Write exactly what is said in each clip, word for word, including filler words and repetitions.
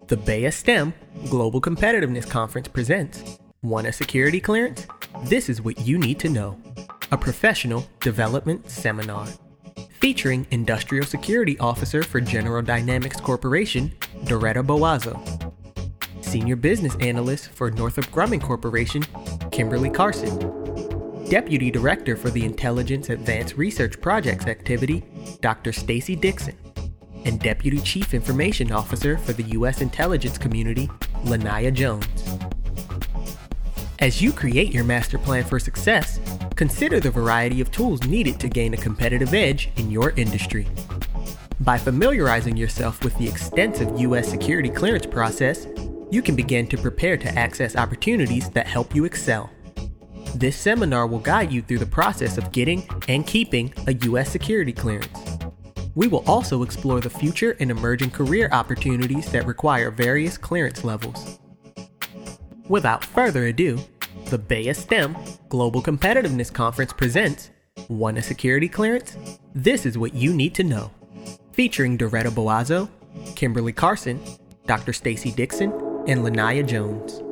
The B E A STEM Global Competitiveness Conference presents Want a Security Clearance? This is what you need to know. A professional development seminar. Featuring Industrial Security Officer for General Dynamics Corporation, Doretta Boazzo. Senior Business Analyst for Northrop Grumman Corporation, Kimberly Carson. Deputy Director for the Intelligence Advanced Research Projects Activity, Doctor Stacy Dixon. And Deputy Chief Information Officer for the U S Intelligence Community, Lanaya Jones. As you create your master plan for success, consider the variety of tools needed to gain a competitive edge in your industry. By familiarizing yourself with the extensive U S security clearance process, you can begin to prepare to access opportunities that help you excel. This seminar will guide you through the process of getting and keeping a U S security clearance. We will also explore the future and emerging career opportunities that require various clearance levels. Without further ado, the B E A STEM Global Competitiveness Conference presents Want a Security Clearance? This is what you need to know. Featuring Doretta Boazzo, Kimberly Carson, Doctor Stacy Dixon, and Lanaya Jones.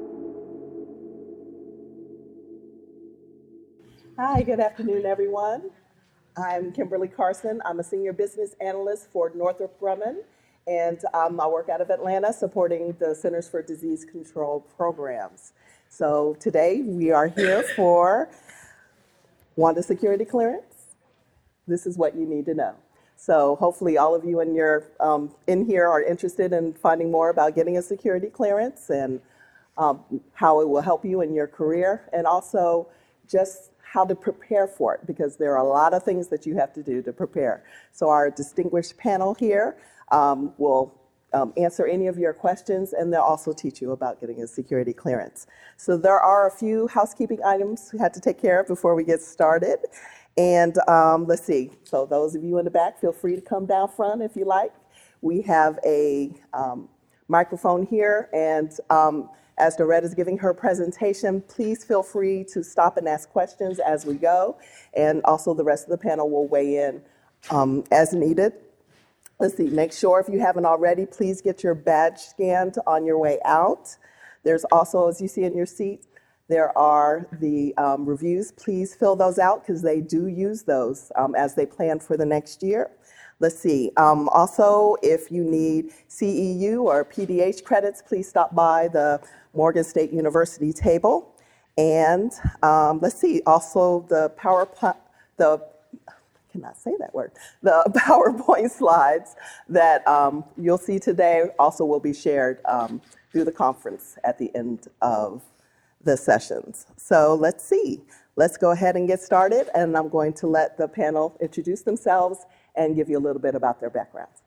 Hi, good afternoon, everyone. I'm Kimberly Carson. I'm a Senior Business Analyst for Northrop Grumman, and um, I work out of Atlanta supporting the Centers for Disease Control programs. So today we are here for Want a Security Clearance? This is what you need to know. So hopefully all of you in, your, um, in here are interested in finding more about getting a security clearance and um, how it will help you in your career, and also just how to prepare for it, because there are a lot of things that you have to do to prepare. So our distinguished panel here um, will um, answer any of your questions, and they'll also teach you about getting a security clearance. So there are a few housekeeping items we had to take care of before we get started. And um, let's see, so those of you in the back, feel free to come down front if you like. We have a um, microphone here, and um, as Doretta is giving her presentation, please feel free to stop and ask questions as we go, and also the rest of the panel will weigh in um, as needed. Let's see, make sure if you haven't already, please get your badge scanned on your way out. There's also, as you see in your seat, there are the um, reviews. Please fill those out because they do use those um, as they plan for the next year. Let's see, um, also, if you need C E U or P D H credits, please stop by the Morgan State University table. And um, let's see, also the PowerPoint, the, I cannot say that word, the PowerPoint slides that um, you'll see today also will be shared um, through the conference at the end of the sessions. So let's see, let's go ahead and get started, and I'm going to let the panel introduce themselves and give you a little bit about their backgrounds.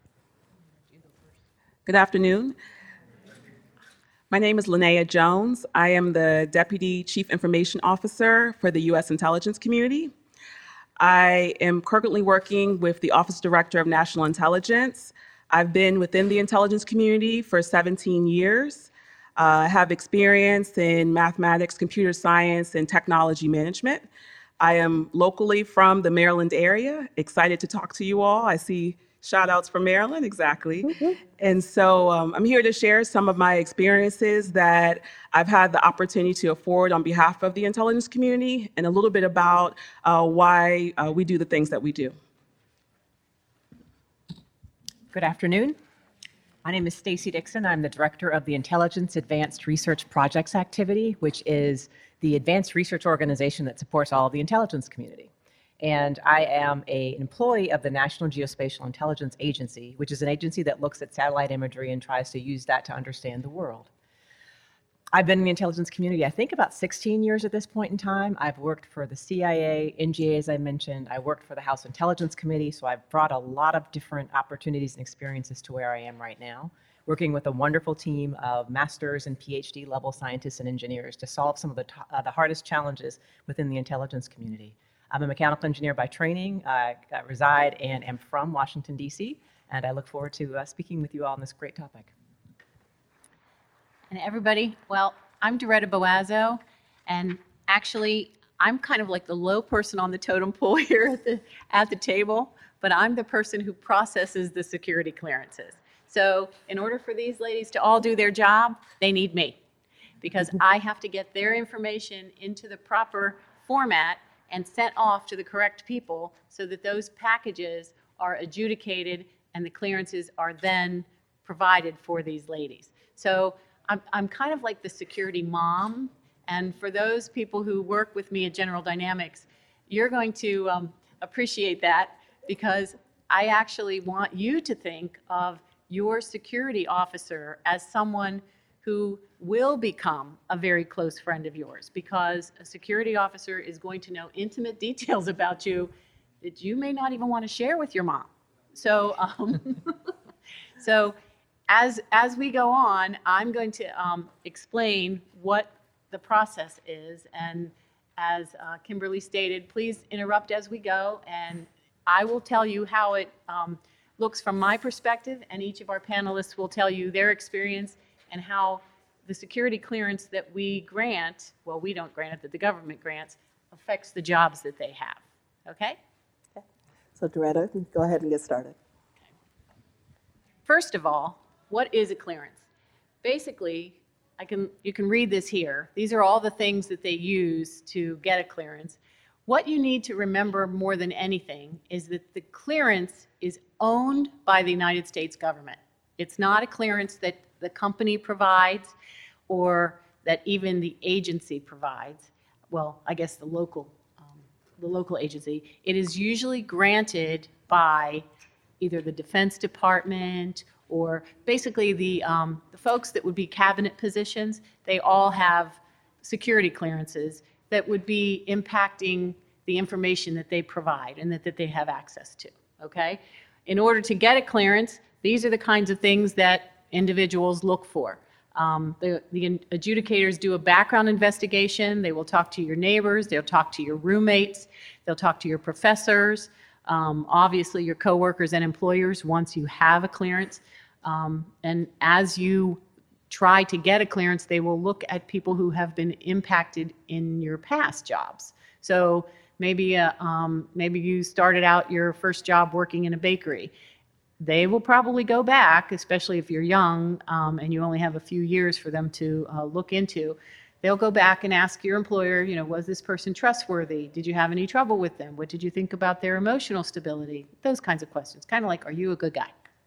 Good afternoon. My name is Lanaya Jones. I am the Deputy Chief Information Officer for the U S Intelligence Community. I am currently working with the Office Director of National Intelligence. I've been within the intelligence community for seventeen years. I uh, have experience in mathematics, computer science, and technology management. I am locally from the Maryland area, excited to talk to you all. I see shout outs from Maryland, exactly. Mm-hmm. And so um, I'm here to share some of my experiences that I've had the opportunity to afford on behalf of the intelligence community, and a little bit about uh, why uh, we do the things that we do. Good afternoon. My name is Stacy Dixon. I'm the Director of the Intelligence Advanced Research Projects Activity, which is the advanced research organization that supports all of the intelligence community. And I am an employee of the National Geospatial Intelligence Agency, which is an agency that looks at satellite imagery and tries to use that to understand the world. I've been in the intelligence community, I think, about sixteen years at this point in time. I've worked for the C I A, N G A, as I mentioned. I worked for the House Intelligence Committee, so I've brought a lot of different opportunities and experiences to where I am right now, working with a wonderful team of master's and PhD level scientists and engineers to solve some of the, uh, the hardest challenges within the intelligence community. I'm a mechanical engineer by training. I uh, reside and am from Washington, D C, and I look forward to uh, speaking with you all on this great topic. And everybody, well, I'm Doretta Boazzo, and actually, I'm kind of like the low person on the totem pole here at the, at the table, but I'm the person who processes the security clearances. So in order for these ladies to all do their job, they need me, because I have to get their information into the proper format and sent off to the correct people so that those packages are adjudicated and the clearances are then provided for these ladies. So I'm, I'm kind of like the security mom, and for those people who work with me at General Dynamics, you're going to um, appreciate that, because I actually want you to think of your security officer as someone who will become a very close friend of yours, because a security officer is going to know intimate details about you that you may not even want to share with your mom. So, um, so as, as we go on, I'm going to um, explain what the process is. And as uh, Kimberly stated, please interrupt as we go, and I will tell you how it um, looks from my perspective, and each of our panelists will tell you their experience and how the security clearance that we grant, well, we don't grant it, that the government grants, affects the jobs that they have. Okay? Okay. So Doretta, go ahead and get started. First of all, what is a clearance? Basically, I can, you can read this here. These are all the things that they use to get a clearance. What you need to remember more than anything is that the clearance is owned by the United States government. It's not a clearance that the company provides or that even the agency provides. Well, I guess the local, um, the local agency. It is usually granted by either the Defense Department or basically the, um, the folks that would be cabinet positions. They all have security clearances that would be impacting the information that they provide and that, that they have access to, okay? In order to get a clearance, these are the kinds of things that individuals look for. Um, the, the adjudicators do a background investigation. They will talk to your neighbors. They'll talk to your roommates. They'll talk to your professors, um, obviously your coworkers and employers once you have a clearance. Um, and as you try to get a clearance, they will look at people who have been impacted in your past jobs. So maybe, uh, um, maybe you started out your first job working in a bakery. They will probably go back, especially if you're young um, and you only have a few years for them to uh, look into. They'll go back and ask your employer, you know, was this person trustworthy? Did you have any trouble with them? What did you think about their emotional stability? Those kinds of questions, kind of like, are you a good guy?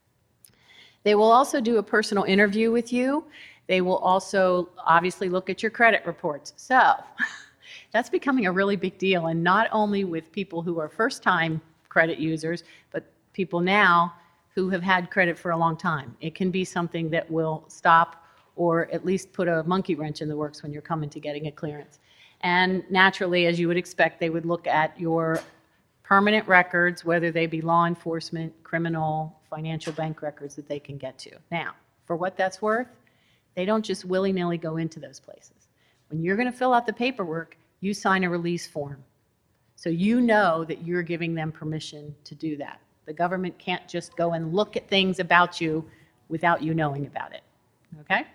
They will also do a personal interview with you. They will also obviously look at your credit reports. So that's becoming a really big deal, and not only with people who are first-time credit users, but people now who have had credit for a long time. It can be something that will stop or at least put a monkey wrench in the works when you're coming to getting a clearance. And naturally, as you would expect, they would look at your permanent records, whether they be law enforcement, criminal, financial, bank records that they can get to. Now, for what that's worth, they don't just willy-nilly go into those places. When you're going to fill out the paperwork, you sign a release form. So you know that you're giving them permission to do that. The government can't just go and look at things about you without you knowing about it. Okay?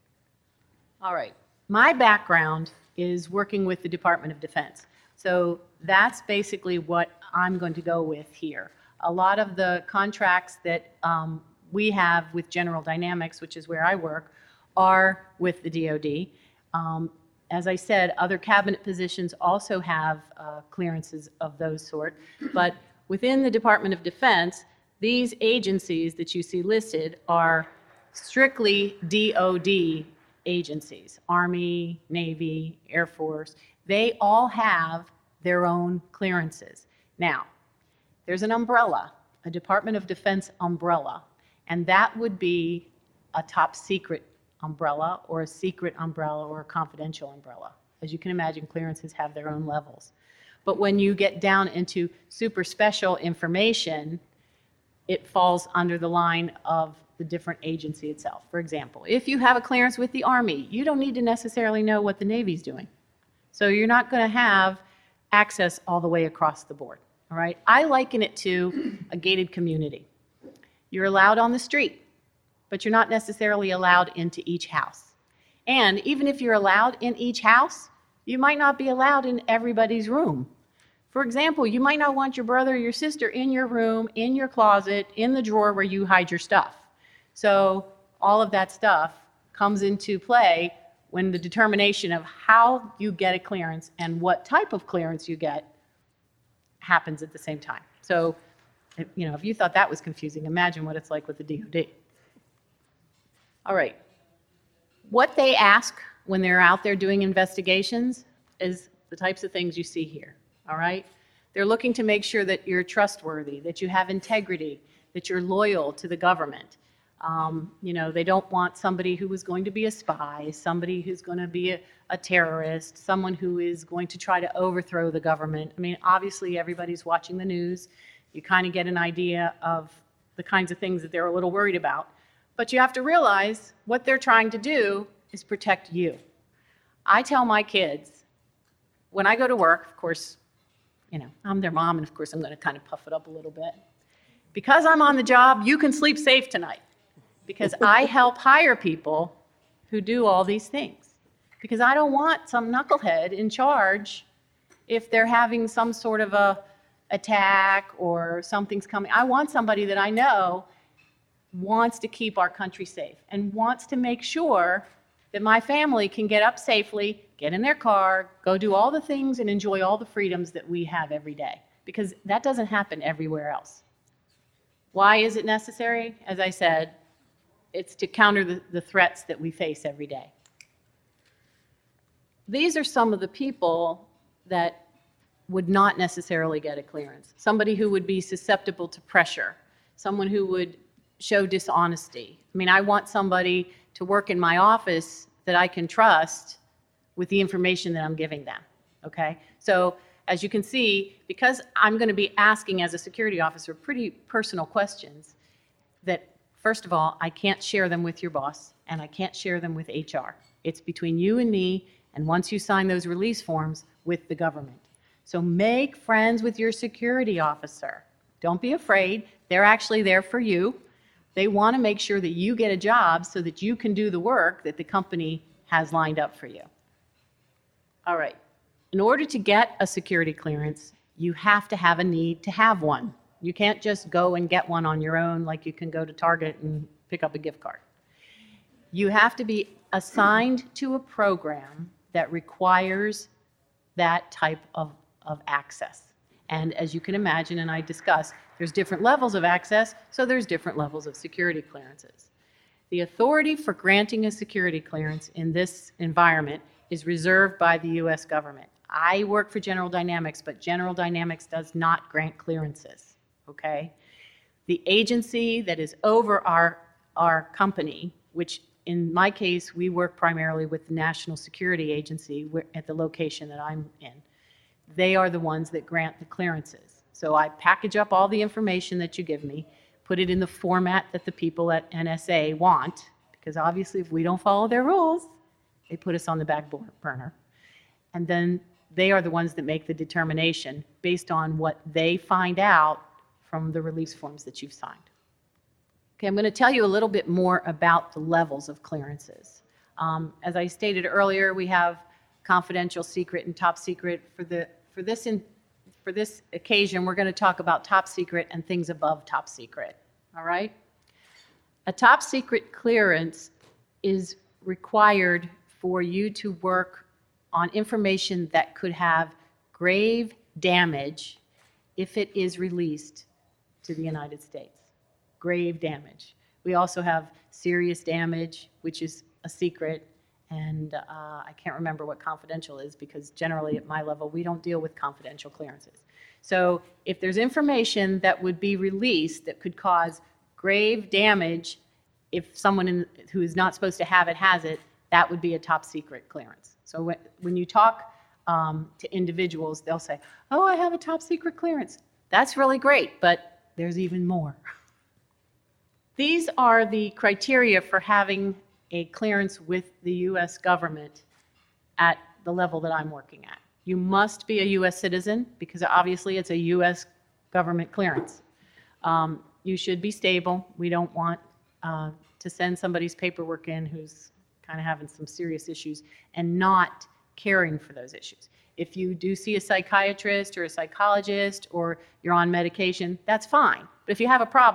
All right. My background is working with the Department of Defense. So that's basically what I'm going to go with here. A lot of the contracts that um, we have with General Dynamics, which is where I work, are with the D O D. Um, as I said, other cabinet positions also have uh, clearances of those sort. But within the Department of Defense, these agencies that you see listed are strictly D O D agencies, Army, Navy, Air Force. They all have their own clearances. Now, there's an umbrella, a Department of Defense umbrella, and that would be a top secret umbrella or a secret umbrella or a confidential umbrella. As you can imagine, clearances have their own levels. But when you get down into super special information, it falls under the line of the different agency itself. For example, if you have a clearance with the Army, you don't need to necessarily know what the Navy's doing. So you're not going to have access all the way across the board. All right? I liken it to a gated community. You're allowed on the street, but you're not necessarily allowed into each house. And even if you're allowed in each house, you might not be allowed in everybody's room. For example, you might not want your brother or your sister in your room, in your closet, in the drawer where you hide your stuff. So all of that stuff comes into play when the determination of how you get a clearance and what type of clearance you get happens at the same time. So, you know, if you thought that was confusing, imagine what it's like with the D O D. All right. What they ask when they're out there doing investigations is the types of things you see here, all right? They're looking to make sure that you're trustworthy, that you have integrity, that you're loyal to the government. Um, you know, they don't want somebody who is going to be a spy, somebody who's going to be a, a terrorist, someone who is going to try to overthrow the government. I mean, obviously everybody's watching the news. You kind of get an idea of the kinds of things that they're a little worried about. But you have to realize what they're trying to do is protect you. I tell my kids, when I go to work, of course, you know, I'm their mom, and of course I'm going to kind of puff it up a little bit. Because I'm on the job, you can sleep safe tonight. Because I help hire people who do all these things. Because I don't want some knucklehead in charge if they're having some sort of a attack or something's coming. I want somebody that I know wants to keep our country safe and wants to make sure that my family can get up safely, get in their car, go do all the things and enjoy all the freedoms that we have every day. Because that doesn't happen everywhere else. Why is it necessary? As I said, it's to counter the, the threats that we face every day. These are some of the people that would not necessarily get a clearance. Somebody who would be susceptible to pressure, someone who would show dishonesty. I mean, I want somebody to work in my office that I can trust with the information that I'm giving them, okay? So as you can see, because I'm going to be asking as a security officer pretty personal questions that, first of all, I can't share them with your boss, and I can't share them with H R. It's between you and me, and once you sign those release forms, with the government. So make friends with your security officer. Don't be afraid. They're actually there for you. They want to make sure that you get a job so that you can do the work that the company has lined up for you. All right. In order to get a security clearance, you have to have a need to have one. You can't just go and get one on your own like you can go to Target and pick up a gift card. You have to be assigned to a program that requires that type of, of access. And as you can imagine, and I discussed, there's different levels of access, so there's different levels of security clearances. The authority for granting a security clearance in this environment is reserved by the U S government. I work for General Dynamics, but General Dynamics does not grant clearances, okay? The agency that is over our, our company, which in my case, we work primarily with the National Security Agency at the location that I'm in. They are the ones that grant the clearances. So I package up all the information that you give me, put it in the format that the people at N S A want, because obviously if we don't follow their rules, they put us on the back burner. And then they are the ones that make the determination based on what they find out from the release forms that you've signed. Okay, I'm going to tell you a little bit more about the levels of clearances. Um, as I stated earlier, we have confidential, secret, and top secret. For the for this in, for this occasion, we're going to talk about top secret and things above top secret. All right. A top secret clearance is required for you to work on information that could have grave damage if it is released to the United States. Grave damage. We also have serious damage, which is a secret, and uh, I can't remember what confidential is because generally at my level we don't deal with confidential clearances. So if there's information that would be released that could cause grave damage if someone in, who is not supposed to have it has it, that would be a top secret clearance. So when, when you talk um, to individuals, they'll say, oh, I have a top secret clearance. That's really great, but there's even more. These are the criteria for having a clearance with the U S government at the level that I'm working at. You must be a U S citizen because obviously it's a U S government clearance. Um, you should be stable. We don't want uh, to send somebody's paperwork in who's kind of having some serious issues and not caring for those issues. If you do see a psychiatrist or a psychologist or you're on medication, that's fine. But if you have a problem,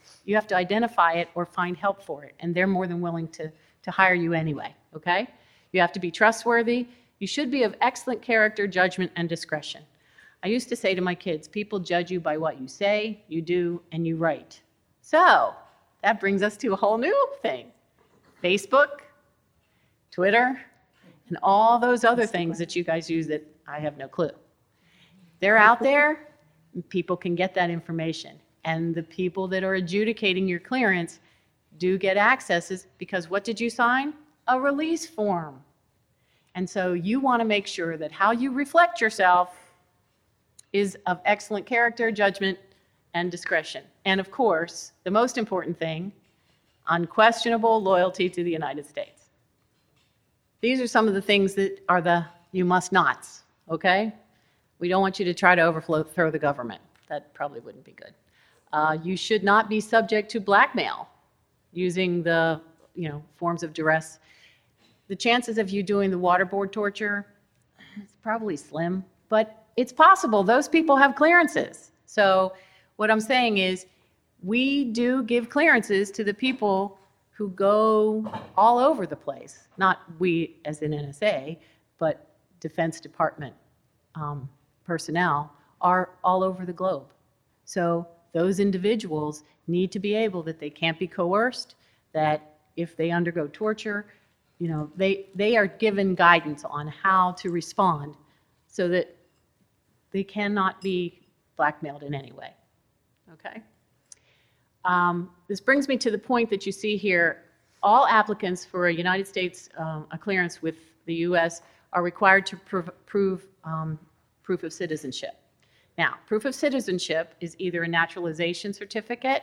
You have to identify it or find help for it, and they're more than willing to, to hire you anyway, okay? You have to be trustworthy. You should be of excellent character, judgment, and discretion. I used to say to my kids, people judge you by what you say, you do, and you write. So that brings us to a whole new thing. Facebook, Twitter, and all those other things that you guys use that I have no clue. They're out there, and people can get that information. And the people that are adjudicating your clearance do get accesses because what did you sign? A release form. And so you want to make sure that how you reflect yourself is of excellent character, judgment, and discretion. And of course, the most important thing, unquestionable loyalty to the United States. These are some of the things that are the you must nots, okay? We don't want you to try to overthrow the government. That probably wouldn't be good. Uh, you should not be subject to blackmail using the you know, forms of duress. The chances of you doing the waterboard torture, it's probably slim, but it's possible. Those people have clearances. So what I'm saying is we do give clearances to the people who go all over the place. Not we as in N S A, but Defense Department um, personnel are all over the globe. So those individuals need to be able that they can't be coerced, that if they undergo torture, you know, they, they are given guidance on how to respond so that they cannot be blackmailed in any way, okay? Um, this brings me to the point that you see here. All applicants for a United States um, a clearance with the U S are required to prove, prove um, proof of citizenship. Now, proof of citizenship is either a naturalization certificate,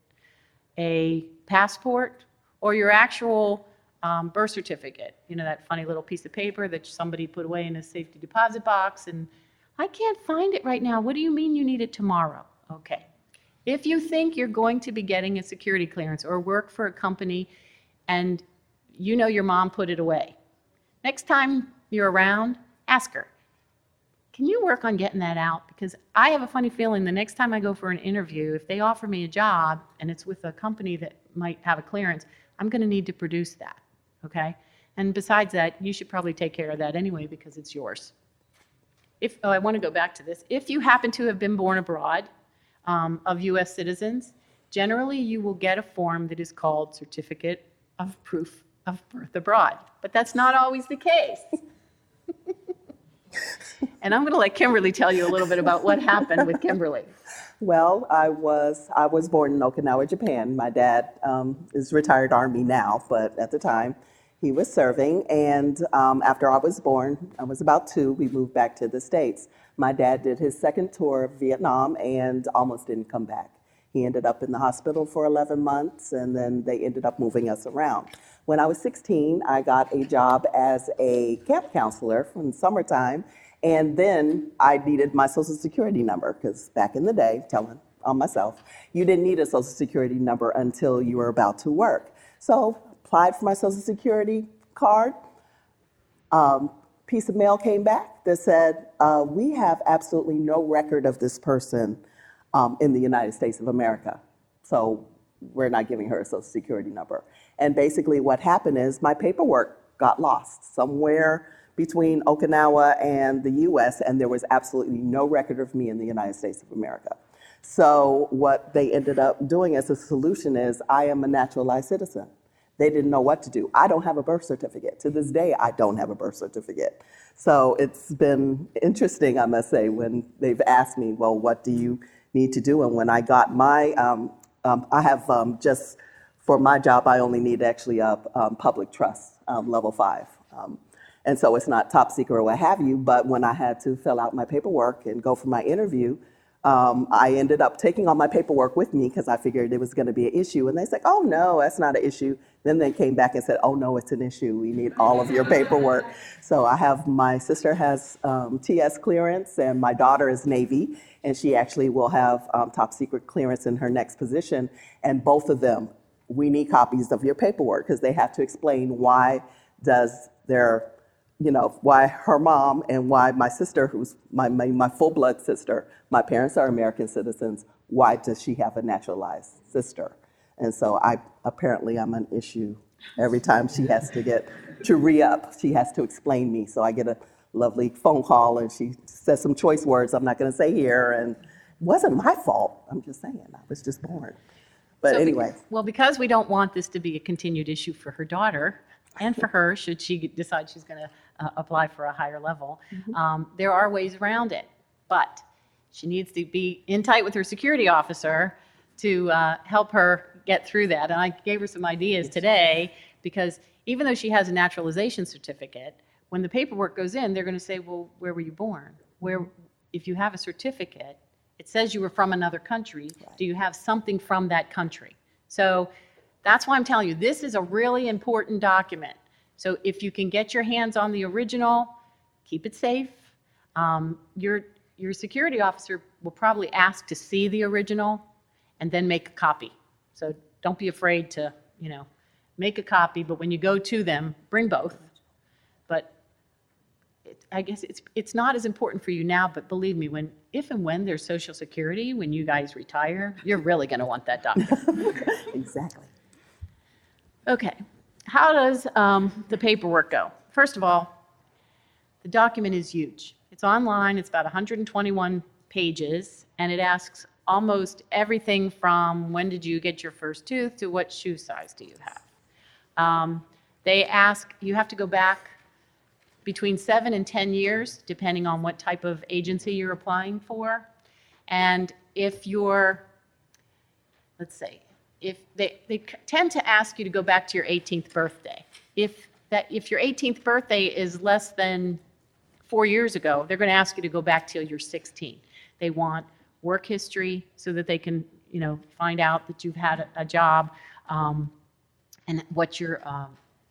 a passport, or your actual um, birth certificate. You know, that funny little piece of paper that somebody put away in a safety deposit box, and I can't find it right now. What do you mean you need it tomorrow? Okay. If you think you're going to be getting a security clearance or work for a company and you know your mom put it away, next time you're around, ask her, can you work on getting that out? Because I have a funny feeling the next time I go for an interview, if they offer me a job and it's with a company that might have a clearance, I'm going to need to produce that, okay? And besides that, you should probably take care of that anyway because it's yours. If, oh, I want to go back to this. If you happen to have been born abroad um, of U S citizens, generally you will get a form that is called Certificate of Proof of Birth Abroad. But that's not always the case. And I'm going to let Kimberly tell you a little bit about what happened with Kimberly. Well, I was I was born in Okinawa, Japan. My dad um, is retired Army now, but at the time he was serving. And um, after I was born, I was about two, we moved back to the States. My dad did his second tour of Vietnam and almost didn't come back. He ended up in the hospital for eleven months, and then they ended up moving us around. When I was sixteen, I got a job as a camp counselor from summertime, and then I needed my Social Security number, because back in the day, telling on myself, you didn't need a Social Security number until you were about to work. So applied for my Social Security card. Um, piece of mail came back that said, uh, we have absolutely no record of this person um, in the United States of America. So we're not giving her a Social Security number. And basically what happened is my paperwork got lost somewhere between Okinawa and the U S, and there was absolutely no record of me in the United States of America. So what they ended up doing as a solution is I am a naturalized citizen. They didn't know what to do. I don't have a birth certificate. To this day, I don't have a birth certificate. So it's been interesting, I must say, when they've asked me, well, what do you need to do? And when I got my, um, um, I have um, just, for my job, I only need actually a um, public trust, um, level five. Um, and so it's not top secret or what have you, but when I had to fill out my paperwork and go for my interview, Um, I ended up taking all my paperwork with me because I figured it was going to be an issue. And they said, oh, no, that's not an issue. Then they came back and said, oh, no, it's an issue. We need all of your paperwork. So I have, my sister has um, T S clearance, and my daughter is Navy, and she actually will have um, top secret clearance in her next position. And both of them, we need copies of your paperwork because they have to explain why does their you know, why her mom and why my sister, who's my, my, my full-blood sister, my parents are American citizens, why does she have a naturalized sister. And so I, apparently I'm an issue every time she has to get to re-up. She has to explain me. So I get a lovely phone call and she says some choice words I'm not going to say here. And it wasn't my fault. I'm just saying, I was just born. But So anyway. because- Well, because we don't want this to be a continued issue for her daughter and for her, should she decide she's going to uh, apply for a higher level, um, there are ways around it. But she needs to be in tight with her security officer to uh, help her get through that. And I gave her some ideas today, because even though she has a naturalization certificate, when the paperwork goes in, they're going to say, well, where were you born? Where, if you have a certificate, it says you were from another country. Do you have something from that country? So that's why I'm telling you, this is a really important document. So if you can get your hands on the original, keep it safe. Um, your, your security officer will probably ask to see the original and then make a copy. So don't be afraid to, you know, make a copy, but when you go to them, bring both. But it, I guess it's, it's not as important for you now, but believe me, when, if and when there's Social Security, when you guys retire, you're really going to want that document. Exactly. Okay, how does um, the paperwork go? First of all, the document is huge. It's online, it's about one hundred twenty-one pages, and it asks almost everything from when did you get your first tooth to what shoe size do you have. Um, they ask, you have to go back between seven and ten years, depending on what type of agency you're applying for. And if you're, let's say, if they, they tend to ask you to go back to your eighteenth birthday. If that, if your eighteenth birthday is less than four years ago, they're going to ask you to go back till you're sixteen. They want work history so that they can, you know, find out that you've had a, a job, um, and what your, um,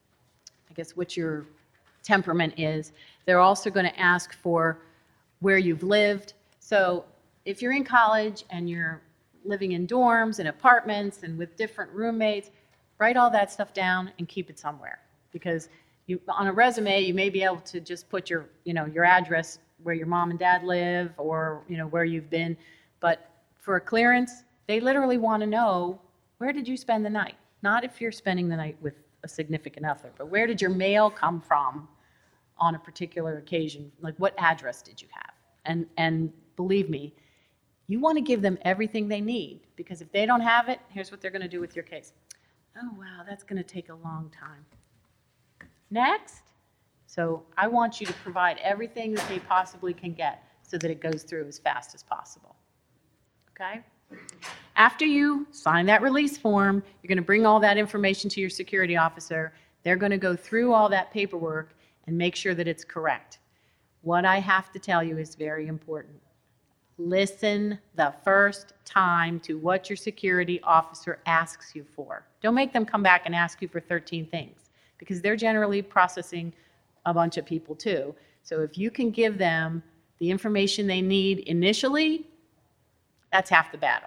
I guess, what your temperament is. They're also going to ask for where you've lived. So if you're in college and you're living in dorms and apartments and with different roommates, write all that stuff down and keep it somewhere. Because you, on a resume, you may be able to just put your, you know, your address where your mom and dad live, or, you know, where you've been. But for a clearance, they literally want to know, where did you spend the night? Not if you're spending the night with a significant other, but where did your mail come from on a particular occasion? Like, what address did you have? And, and believe me, you want to give them everything they need, because if they don't have it, here's what they're going to do with your case. Oh, wow, that's going to take a long time. Next. So I want you to provide everything that they possibly can get so that it goes through as fast as possible. Okay? After you sign that release form, you're going to bring all that information to your security officer. They're going to go through all that paperwork and make sure that it's correct. What I have to tell you is very important. Listen the first time to what your security officer asks you for. Don't make them come back and ask you for thirteen things, because they're generally processing a bunch of people too. So if you can give them the information they need initially, that's half the battle.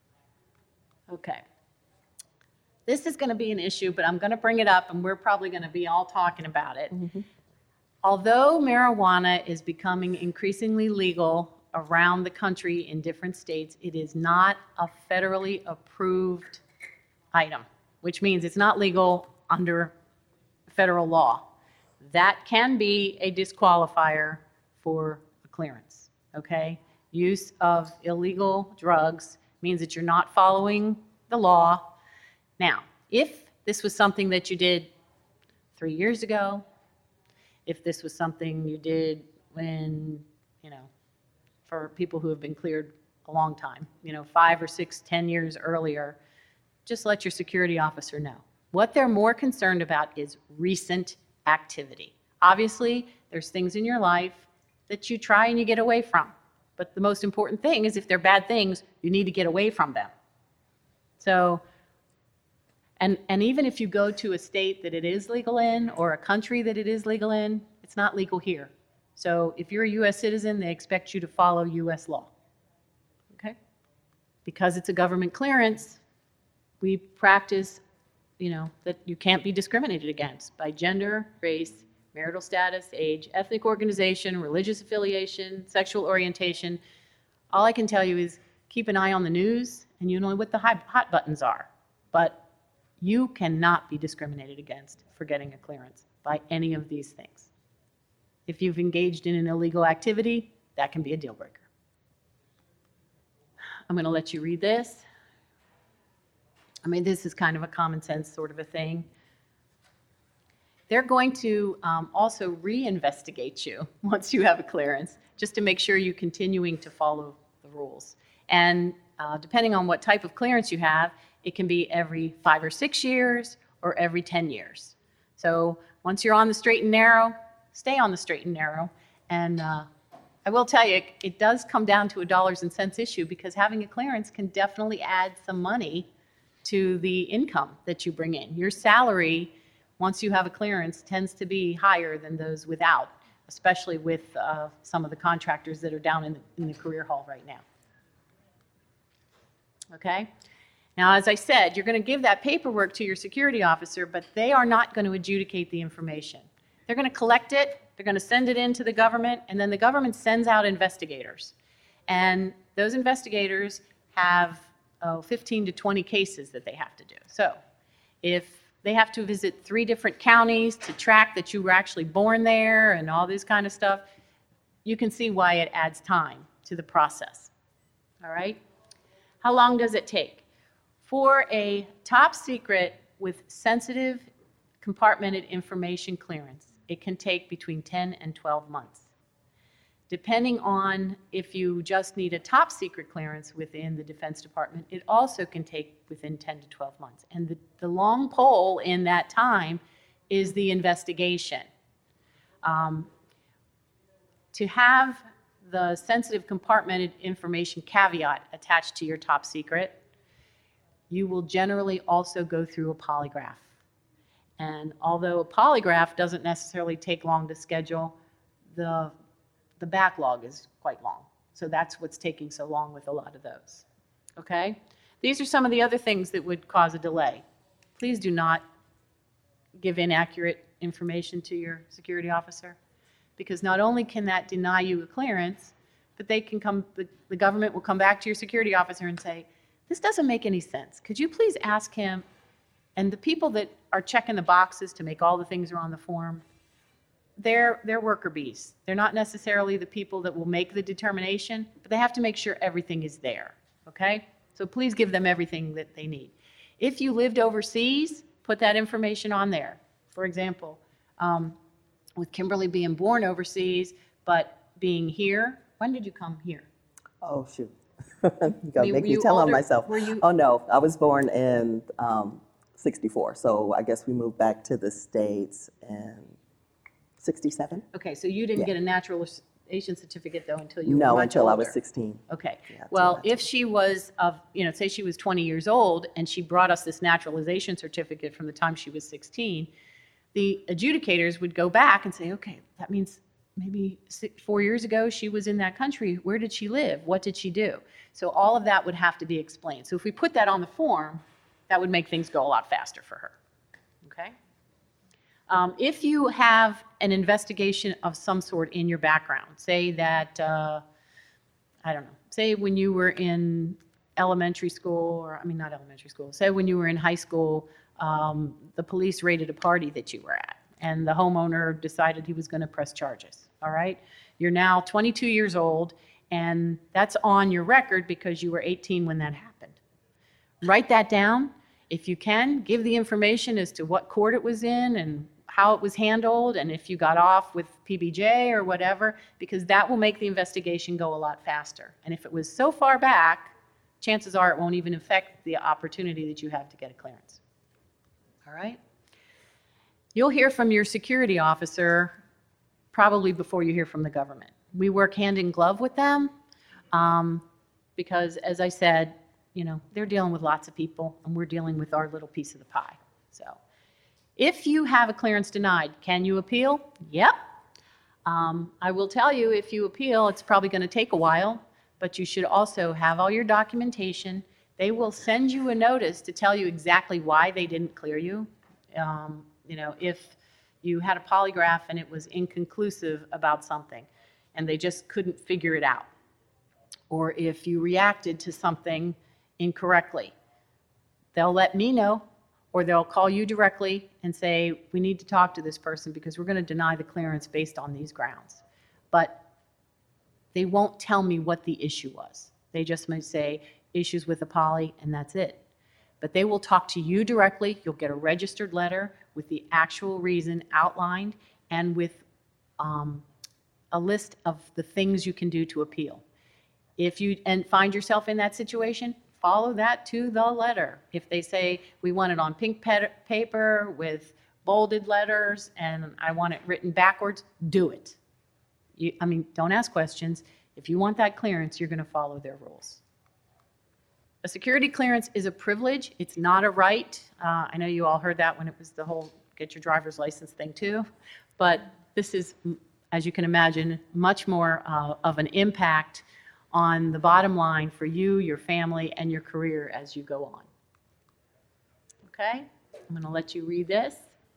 Okay. This is going to be an issue, but I'm going to bring it up, and we're probably going to be all talking about it. Mm-hmm. Although marijuana is becoming increasingly legal around the country in different states, it is not a federally approved item, which means it's not legal under federal law. That can be a disqualifier for a clearance, okay? Use of illegal drugs means that you're not following the law. Now, if this was something that you did three years ago, if this was something you did when, you know, for people who have been cleared a long time, you know, five or six, ten years earlier, just let your security officer know. What they're more concerned about is recent activity. Obviously, there's things in your life that you try and you get away from. But the most important thing is, if they're bad things, you need to get away from them. So, and, and even if you go to a state that it is legal in, or a country that it is legal in, it's not legal here. So if you're a U S citizen, they expect you to follow U S law. Okay? Because it's a government clearance, we practice, you know, that you can't be discriminated against by gender, race, marital status, age, ethnic organization, religious affiliation, sexual orientation. All I can tell you is keep an eye on the news and you know what the hot hot buttons are. But you cannot be discriminated against for getting a clearance by any of these things. If you've engaged in an illegal activity, that can be a deal breaker. I'm going to let you read this. I mean, this is kind of a common sense sort of a thing. They're going to um, also re-investigate you once you have a clearance, just to make sure you're continuing to follow the rules. And uh, depending on what type of clearance you have, it can be every five or six years or every ten years. So once you're on the straight and narrow, stay on the straight and narrow. And uh, I will tell you, it does come down to a dollars and cents issue, because having a clearance can definitely add some money to the income that you bring in. Your salary, once you have a clearance, tends to be higher than those without, especially with uh, some of the contractors that are down in the, in the career hall right now. Okay? Now, as I said, you're going to give that paperwork to your security officer, but they are not going to adjudicate the information. They're going to collect it, they're going to send it in to the government, and then the government sends out investigators. And those investigators have oh, fifteen to twenty cases that they have to do. So if they have to visit three different counties to track that you were actually born there and all this kind of stuff, you can see why it adds time to the process. All right? How long does it take? For a top secret with sensitive compartmented information clearance, it can take between ten and twelve months. Depending on if you just need a top secret clearance within the Defense Department, it also can take within ten to twelve months. And the, the long pole in that time is the investigation. Um, to have the sensitive compartmented information caveat attached to your top secret, you will generally also go through a polygraph. And although a polygraph doesn't necessarily take long to schedule, the the backlog is quite long. So that's what's taking so long with a lot of those. Okay? These are some of the other things that would cause a delay. Please do not give inaccurate information to your security officer, because not only can that deny you a clearance, but they can come, the, the government will come back to your security officer and say, this doesn't make any sense. Could you please ask him? And the people that are checking the boxes to make all the things are on the form, They're, they're worker bees. They're not necessarily the people that will make the determination, but they have to make sure everything is there, okay? So please give them everything that they need. If you lived overseas, put that information on there. For example, um, with Kimberly being born overseas, but being here, when did you come here? Oh, shoot. You're going to You- make were me you tell on older? myself. Were you- Oh, no. I was born in um, sixty-four, so I guess we moved back to the States in sixty-seven? Okay, so you didn't Yeah. get a naturalization certificate, though, until you were No, much until I was older. sixteen. Okay. Yeah, Well, until if she was of, you know, say she was twenty years old and she brought us this naturalization certificate from the time she was sixteen, the adjudicators would go back and say, okay, that means maybe six, four years ago she was in that country. Where did she live? What did she do? So all of that would have to be explained. So if we put that on the form, that would make things go a lot faster for her. Okay? Um, if you have an investigation of some sort in your background, say that, uh, I don't know, say when you were in elementary school, or I mean, not elementary school, say when you were in high school, um, the police raided a party that you were at, and the homeowner decided he was going to press charges, all right? You're now twenty-two years old, and that's on your record because you were eighteen when that happened. Write that down. If you can, give the information as to what court it was in and how it was handled, and if you got off with P B J or whatever, because that will make the investigation go a lot faster. And if it was so far back, chances are it won't even affect the opportunity that you have to get a clearance. All right? You'll hear from your security officer probably before you hear from the government. We work hand in glove with them um, because, as I said, you know, they're dealing with lots of people, and we're dealing with our little piece of the pie. So if you have a clearance denied, can you appeal? Yep. Um, I will tell you, if you appeal, it's probably going to take a while, but you should also have all your documentation. They will send you a notice to tell you exactly why they didn't clear you. Um, you know, if you had a polygraph and it was inconclusive about something, and they just couldn't figure it out. Or if you reacted to something incorrectly. They'll let me know, or they'll call you directly and say, we need to talk to this person because we're going to deny the clearance based on these grounds. But they won't tell me what the issue was. They just might say issues with the poly, and that's it. But they will talk to you directly. You'll get a registered letter with the actual reason outlined and with um, a list of the things you can do to appeal. If you and find yourself in that situation, follow that to the letter. If they say, we want it on pink paper with bolded letters and I want it written backwards, do it. You, I mean, don't ask questions. If you want that clearance, you're going to follow their rules. A security clearance is a privilege. It's not a right. Uh, I know you all heard that when it was the whole get your driver's license thing too. But this is, as you can imagine, much more uh, of an impact on the bottom line for you, your family, and your career as you go on. Okay? I'm going to let you read this.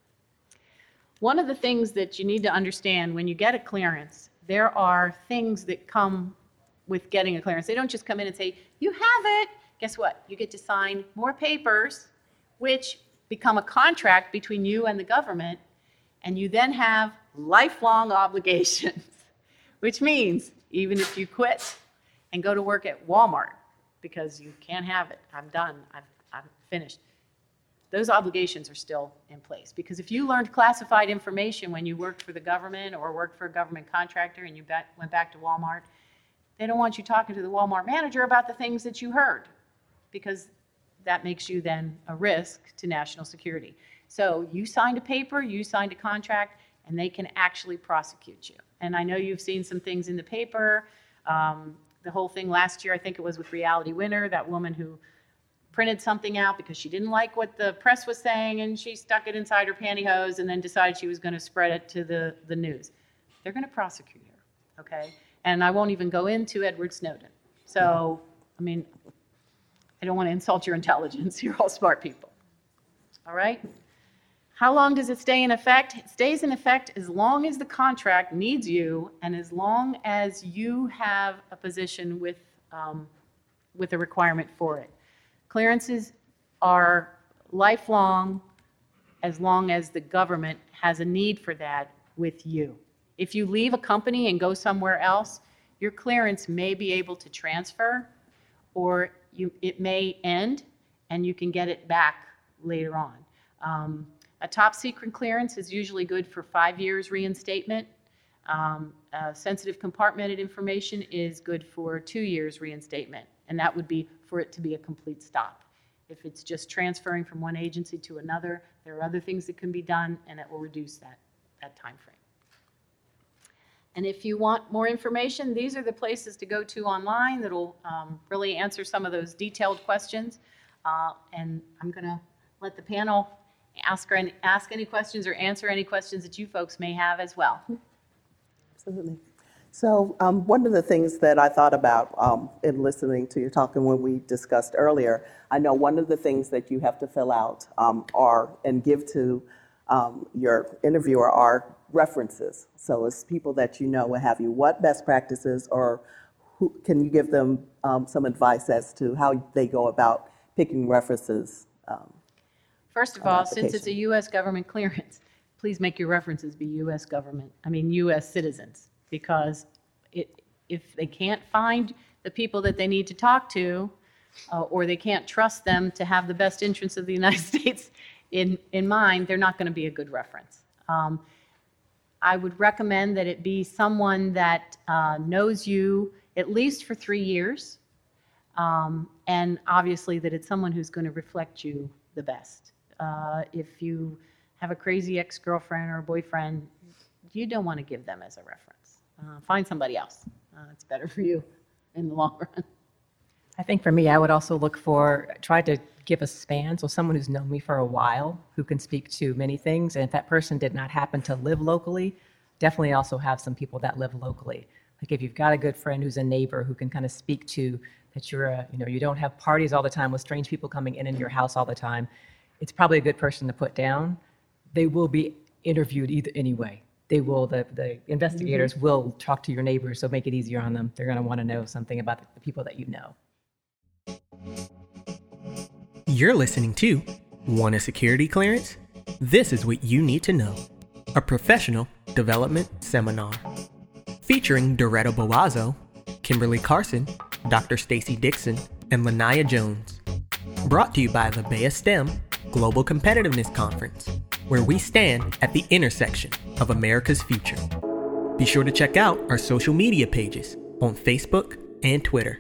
One of the things that you need to understand when you get a clearance, there are things that come with getting a clearance. They don't just come in and say, you have it. Guess what? You get to sign more papers, which become a contract between you and the government, and you then have lifelong obligations, which means even if you quit and go to work at Walmart because you can't have it, I'm done, I've, I'm finished, those obligations are still in place. Because if you learned classified information when you worked for the government or worked for a government contractor and you back, went back to Walmart, they don't want you talking to the Walmart manager about the things that you heard, because that makes you then a risk to national security. So you signed a paper, you signed a contract, and they can actually prosecute you. And I know you've seen some things in the paper. Um, the whole thing last year, I think it was with Reality Winner, that woman who printed something out because she didn't like what the press was saying, and she stuck it inside her pantyhose and then decided she was going to spread it to the, the news. They're going to prosecute her, okay? And I won't even go into Edward Snowden. So, I mean, I don't want to insult your intelligence. You're all smart people. All right? How long does it stay in effect? It stays in effect as long as the contract needs you and as long as you have a position with, um, with a requirement for it. Clearances are lifelong as long as the government has a need for that with you. If you leave a company and go somewhere else, your clearance may be able to transfer, or you, it may end and you can get it back later on. Um, a top secret clearance is usually good for five years reinstatement. Um, uh, sensitive compartmented information is good for two years reinstatement, and that would be for it to be a complete stop. If it's just transferring from one agency to another, there are other things that can be done, and it will reduce that, that time frame. And if you want more information, these are the places to go to online that will um, really answer some of those detailed questions. Uh, and I'm going to let the panel ask, or any, ask any questions or answer any questions that you folks may have as well. Absolutely. So um, one of the things that I thought about um, in listening to you talking when we discussed earlier, I know one of the things that you have to fill out um, are and give to um, your interviewer are references. So it's people that you know, what have you. What best practices, or who, can you give them um, some advice as to how they go about picking references? Um, First of all, since it's a U S government clearance, please make your references be U S government, I mean U S citizens, because it, if they can't find the people that they need to talk to, uh, or they can't trust them to have the best interests of the United States in, in mind, they're not going to be a good reference. Um, I would recommend that it be someone that uh, knows you at least for three years, um, and obviously that it's someone who's going to reflect you the best. Uh, if you have a crazy ex-girlfriend or boyfriend, you don't want to give them as a reference. Uh, find somebody else. Uh, it's better for you in the long run. I think for me, I would also look for, try to give a span, so someone who's known me for a while, who can speak to many things. And if that person did not happen to live locally, definitely also have some people that live locally. Like if you've got a good friend who's a neighbor who can kind of speak to that you're a, you know, you don't have parties all the time with strange people coming in into your house all the time, it's probably a good person to put down. They will be interviewed either anyway. They will, the, the investigators mm-hmm. will talk to your neighbors, so make it easier on them. They're going to want to know something about the people that you know. You're listening to Want a Security Clearance? This is what you need to know. A professional development seminar. Featuring Doretta Boazzo, Kimberly Carson, Doctor Stacy Dixon, and Lanaya Jones. Brought to you by the Bay of STEM Global Competitiveness Conference, where we stand at the intersection of America's future. Be sure to check out our social media pages on Facebook and Twitter.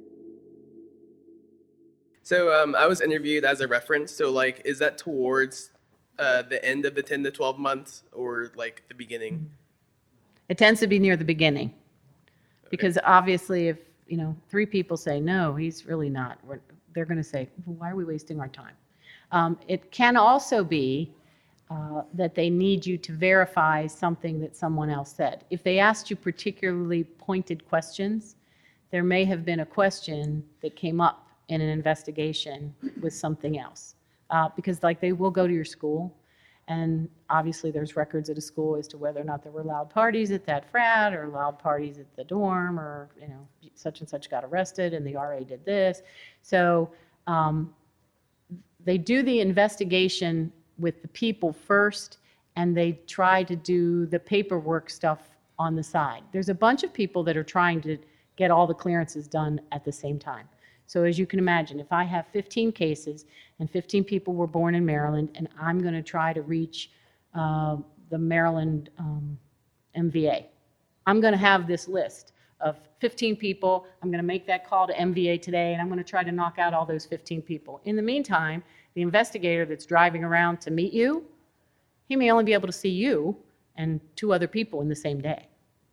So um, I was interviewed as a reference. So like, is that towards uh, the end of the ten to twelve months or like the beginning? It tends to be near the beginning. Because obviously if, you know, three people say, no, he's really not, we're, they're going to say, well, why are we wasting our time? Um, it can also be uh, that they need you to verify something that someone else said. If they asked you particularly pointed questions, there may have been a question that came up in an investigation with something else. Uh, because like they will go to your school, and obviously there's records at a school as to whether or not there were loud parties at that frat or loud parties at the dorm, or, you know, such and such got arrested and the R A did this. So um, they do the investigation with the people first, and they try to do the paperwork stuff on the side. There's a bunch of people that are trying to get all the clearances done at the same time. So as you can imagine, if I have fifteen cases and fifteen people were born in Maryland, and I'm going to try to reach uh, the Maryland um, M V A, I'm going to have this list of fifteen people. I'm going to make that call to M V A today, and I'm going to try to knock out all those fifteen people. In the meantime, the investigator that's driving around to meet you, he may only be able to see you and two other people in the same day.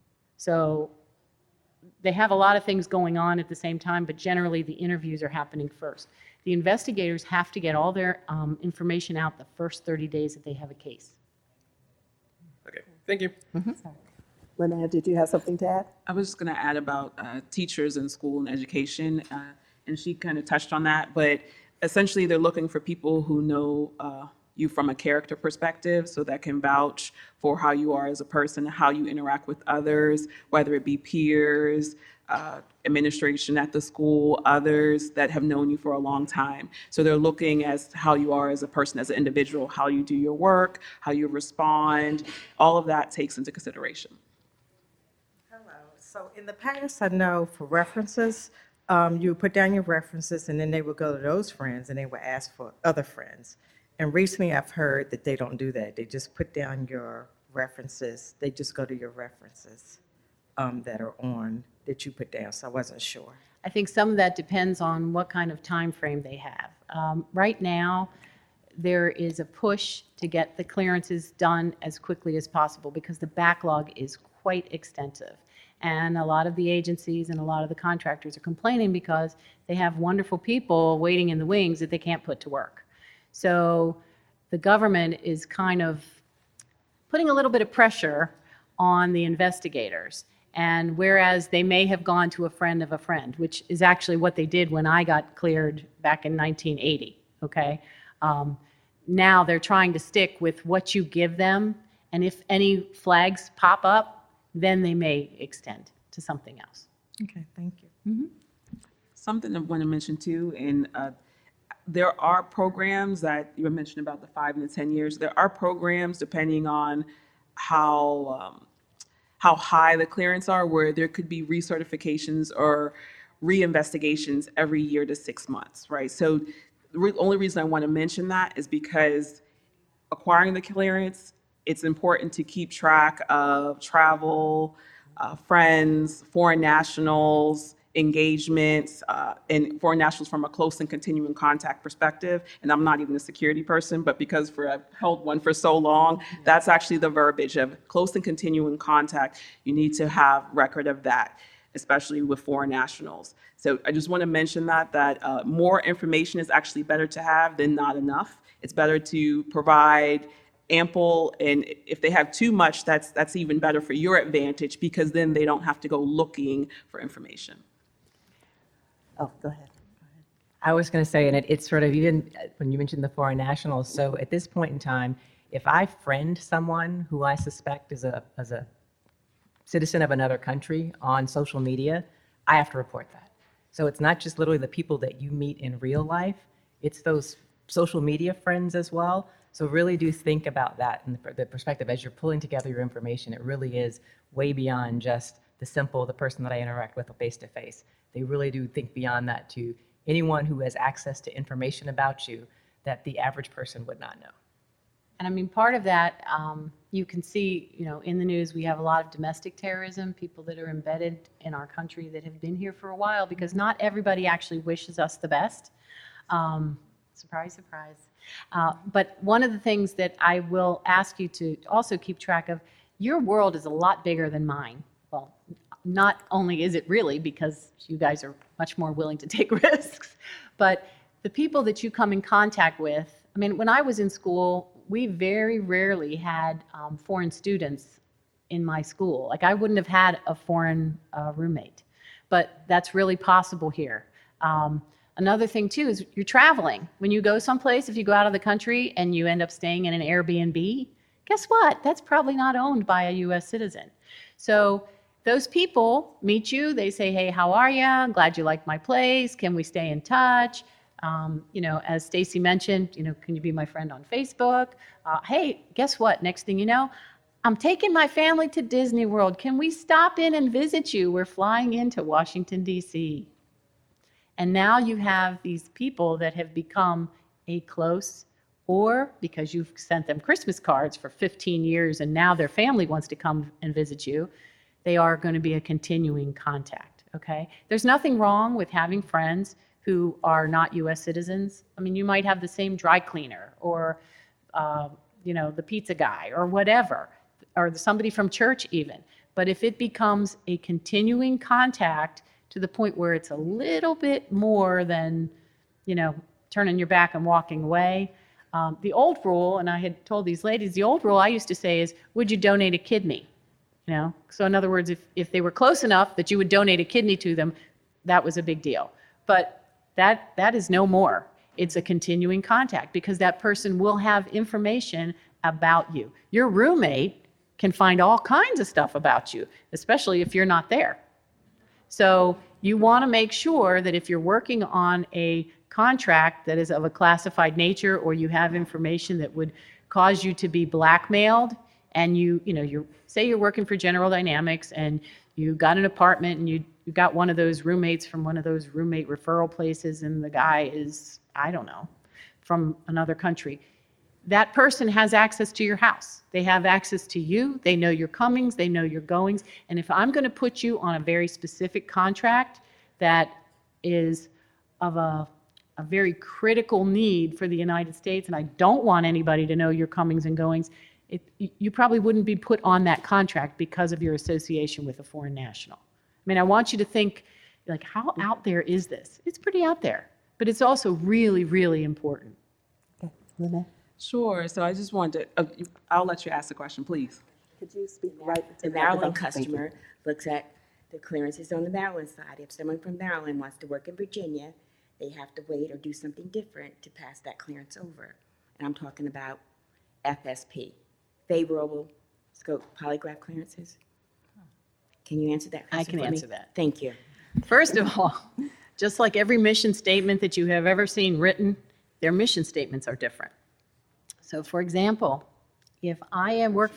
So they have a lot of things going on at the same time, but generally the interviews are happening first. The investigators have to get all their um, information out the first thirty days that they have a case. Okay, thank you. Mm-hmm. Linnea, did you have something to add? I was just going to add about uh, teachers in school and education, uh, and she kind of touched on that, but essentially they're looking for people who know uh, you from a character perspective, so that can vouch for how you are as a person, how you interact with others, whether it be peers, uh, administration at the school, others that have known you for a long time. So they're looking as how you are as a person, as an individual, how you do your work, how you respond, all of that takes into consideration. Hello. So in the past, I know for references, um, you would put down your references, and then they would go to those friends, and they would ask for other friends. And recently, I've heard that they don't do that. They just put down your references. They just go to your references um, that are on, that you put down. So I wasn't sure. I think some of that depends on what kind of time frame they have. Um, right now, there is a push to get the clearances done as quickly as possible because the backlog is quite extensive. And a lot of the agencies and a lot of the contractors are complaining because they have wonderful people waiting in the wings that they can't put to work. So the government is kind of putting a little bit of pressure on the investigators. And whereas they may have gone to a friend of a friend, which is actually what they did when I got cleared back in nineteen eighty, okay? Um, now they're trying to stick with what you give them, and if any flags pop up, then they may extend to something else. Okay, thank you. Mm-hmm. Something I want to mention too, and uh, there are programs that you were mentioning about the five and the ten years. There are programs depending on how um, how high the clearance are, where there could be recertifications or reinvestigations every year to six months, right? So the re- only reason I want to mention that is because acquiring the clearance, it's important to keep track of travel, uh, friends, foreign nationals, engagements, uh, and foreign nationals from a close and continuing contact perspective. And I'm not even a security person, but because for I've held one for so long, that's actually the verbiage of close and continuing contact. You need to have record of that, especially with foreign nationals. So I just want to mention that, that uh, more information is actually better to have than not enough. It's better to provide ample, and if they have too much, that's that's even better for your advantage, because then they don't have to go looking for information. Oh, go ahead. I was going to say, and it, it's sort of, even when you mentioned the foreign nationals, so at this point in time, if I friend someone who I suspect is a, as a citizen of another country on social media, I have to report that. So it's not just literally the people that you meet in real life, it's those social media friends as well. So really do think about that in the, the perspective as you're pulling together your information. It really is way beyond just the simple, the person that I interact with face to face. They really do think beyond that to anyone who has access to information about you that the average person would not know. And I mean, part of that, um, you can see, you know, in the news, we have a lot of domestic terrorism, people that are embedded in our country that have been here for a while, because not everybody actually wishes us the best. Um, surprise, surprise. Uh, but one of the things that I will ask you to also keep track of, your world is a lot bigger than mine. Well, not only is it really, because you guys are much more willing to take risks, but the people that you come in contact with, I mean, when I was in school, we very rarely had um, foreign students in my school. Like, I wouldn't have had a foreign uh, roommate, but that's really possible here. Um, another thing too is you're traveling. When you go someplace, if you go out of the country and you end up staying in an Airbnb, guess what? That's probably not owned by a U S citizen. So those people meet you, they say, hey, how are you? I'm glad you like my place. Can we stay in touch? Um, you know, as Stacy mentioned, you know, can you be my friend on Facebook? Uh, hey, guess what? Next thing you know, I'm taking my family to Disney World. Can we stop in and visit you? We're flying into Washington, D C And now you have these people that have become a close, or because you've sent them Christmas cards for fifteen years and now their family wants to come and visit you, they are going to be a continuing contact, okay? There's nothing wrong with having friends who are not U S citizens. I mean, you might have the same dry cleaner or, uh, you know, the pizza guy or whatever, or somebody from church even. But if it becomes a continuing contact to the point where it's a little bit more than, you know, turning your back and walking away, um, the old rule, and I had told these ladies, the old rule I used to say is, would you donate a kidney? You know, so in other words, if, if they were close enough that you would donate a kidney to them, that was a big deal. But That, that is no more. It's a continuing contact because that person will have information about you. Your roommate can find all kinds of stuff about you, especially if you're not there. So you want to make sure that if you're working on a contract that is of a classified nature, or you have information that would cause you to be blackmailed, and you, you know, you say you're working for General Dynamics and you got an apartment and you you got one of those roommates from one of those roommate referral places, and the guy is, I don't know, from another country. That person has access to your house. They have access to you. They know your comings. They know your goings. And if I'm going to put you on a very specific contract that is of a, a very critical need for the United States, and I don't want anybody to know your comings and goings, it, you probably wouldn't be put on that contract because of your association with a foreign national. I mean, I want you to think, like, how out there is this? It's pretty out there, but it's also really, really important. Okay, Lynette, Sure. So I just wanted to, uh, I'll let you ask the question, please. could you speak right to The the Maryland microphone? Thank you. customer looks at the clearances on the Maryland side. If someone from Maryland wants to work in Virginia, they have to wait or do something different to pass that clearance over. And I'm talking about F S P, favorable scope polygraph clearances. Can you answer that question I can for me? answer that. Thank you. First of all, just like every mission statement that you have ever seen written, their mission statements are different. So for example, if I am work...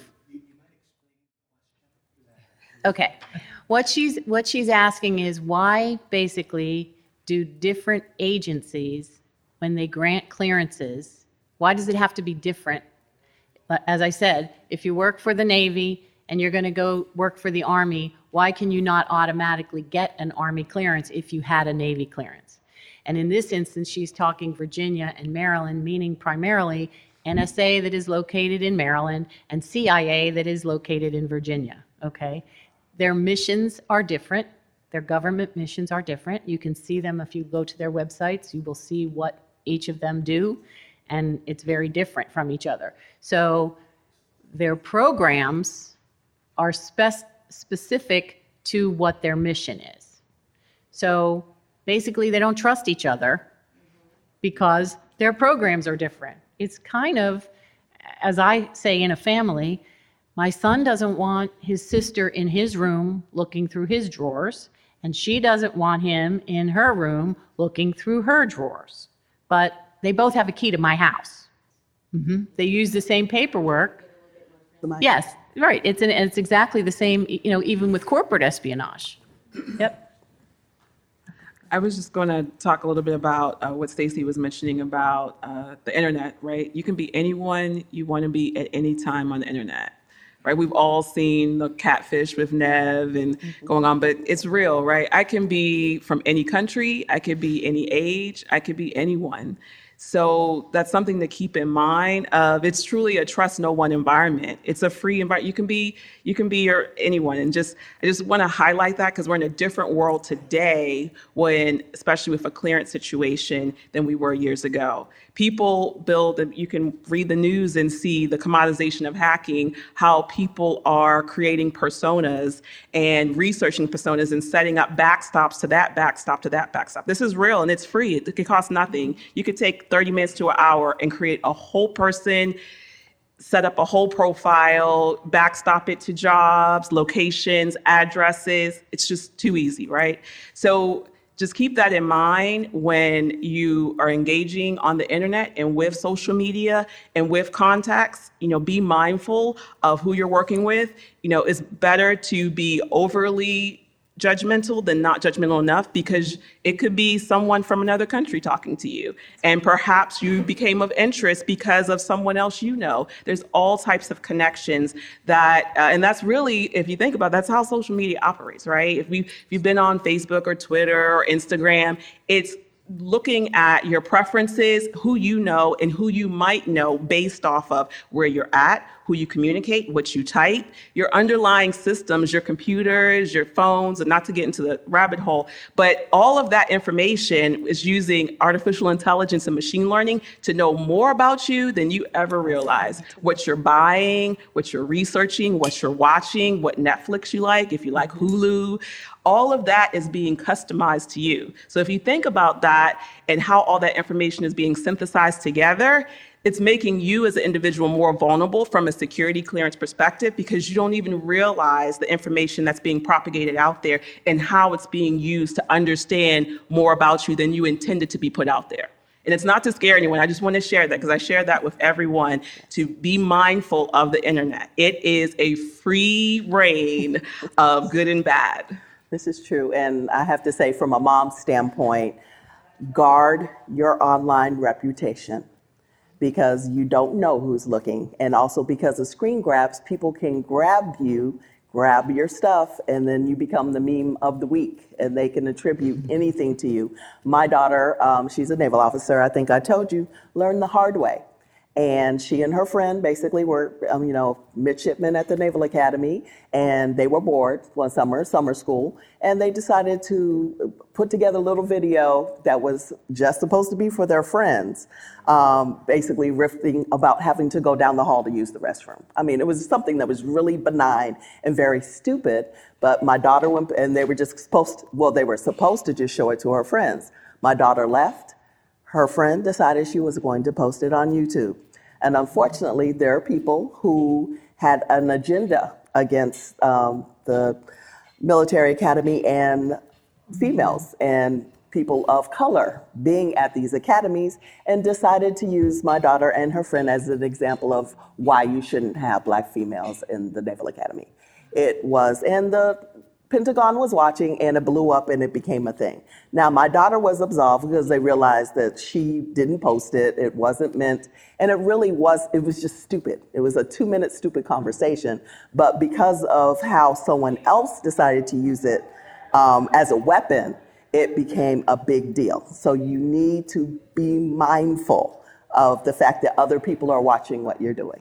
Okay, what she's, what she's asking is why basically do different agencies, when they grant clearances, why does it have to be different? As I said, if you work for the Navy and you're going to go work for the Army, why can you not automatically get an Army clearance if you had a Navy clearance? And in this instance, she's talking Virginia and Maryland, meaning primarily N S A that is located in Maryland and C I A that is located in Virginia, okay? Their missions are different. Their government missions are different. You can see them if you go to their websites. You will see what each of them do, and it's very different from each other. So their programs are spec- specific to what their mission is. So basically, they don't trust each other because their programs are different. It's kind of, as I say in a family, my son doesn't want his sister in his room looking through his drawers, and she doesn't want him in her room looking through her drawers. But they both have a key to my house. hmm They use the same paperwork. Yes, right. It's an, it's exactly the same, you know, even with corporate espionage. Yep. I was just going to talk a little bit about uh, what Stacy was mentioning about uh, the internet, right? You can be anyone you want to be at any time on the internet, right? We've all seen the catfish with Nev and mm-hmm. going on, but it's real, right? I can be from any country, I could be any age, I could be anyone. So that's something to keep in mind. Of it's truly a trust no one environment. It's a free environment. You can be you can be your anyone, and just I just want to highlight that because we're in a different world today, when especially with a clearance situation than we were years ago. People build. You can read the news and see the commoditization of hacking. How people are creating personas and researching personas and setting up backstops to that backstop to that backstop. This is real and it's free. It could cost nothing. You could take thirty minutes to an hour and create a whole person, set up a whole profile, backstop it to jobs, locations, addresses. It's just too easy, right? So just keep that in mind when you are engaging on the internet and with social media and with contacts. You know, be mindful of who you're working with. You know, it's better to be overly judgmental than not judgmental enough, because it could be someone from another country talking to you. And perhaps you became of interest because of someone else you know. There's all types of connections that, uh, and that's really, if you think about it, that's how social media operates, right? If, we, if you've been on Facebook or Twitter or Instagram, it's looking at your preferences, who you know and who you might know based off of where you're at, who you communicate, what you type, your underlying systems, your computers, your phones, and not to get into the rabbit hole, but all of that information is using artificial intelligence and machine learning to know more about you than you ever realized. What you're buying, what you're researching, what you're watching, what Netflix you like, if you like Hulu, all of that is being customized to you. So if you think about that and how all that information is being synthesized together, it's making you as an individual more vulnerable from a security clearance perspective, because you don't even realize the information that's being propagated out there and how it's being used to understand more about you than you intended to be put out there. And it's not to scare anyone. I just want to share that because I share that with everyone, to be mindful of the internet. It is a free reign of good and bad. This is true. And I have to say, from a mom's standpoint, guard your online reputation, because you don't know who's looking. And also because of screen grabs, people can grab you, grab your stuff, and then you become the meme of the week, and they can attribute anything to you. My daughter, um, she's a naval officer, I think I told you, learned the hard way. And she and her friend basically were, um, you know, midshipmen at the Naval Academy, and they were bored one summer, summer school, and they decided to put together a little video that was just supposed to be for their friends, um, basically riffing about having to go down the hall to use the restroom. I mean, it was something that was really benign and very stupid, but my daughter went, and they were just supposed to, well, they were supposed to just show it to her friends. My daughter left. Her friend decided she was going to post it on YouTube. And unfortunately, there are people who had an agenda against um, the military academy and females and people of color being at these academies, and decided to use my daughter and her friend as an example of why you shouldn't have Black females in the Naval Academy. It was, and the Pentagon was watching, and it blew up and it became a thing. Now, my daughter was absolved because they realized that she didn't post it, it wasn't meant, and it really was, it was just stupid. It was a two minute stupid conversation, but because of how someone else decided to use it um, as a weapon, it became a big deal. So you need to be mindful of the fact that other people are watching what you're doing.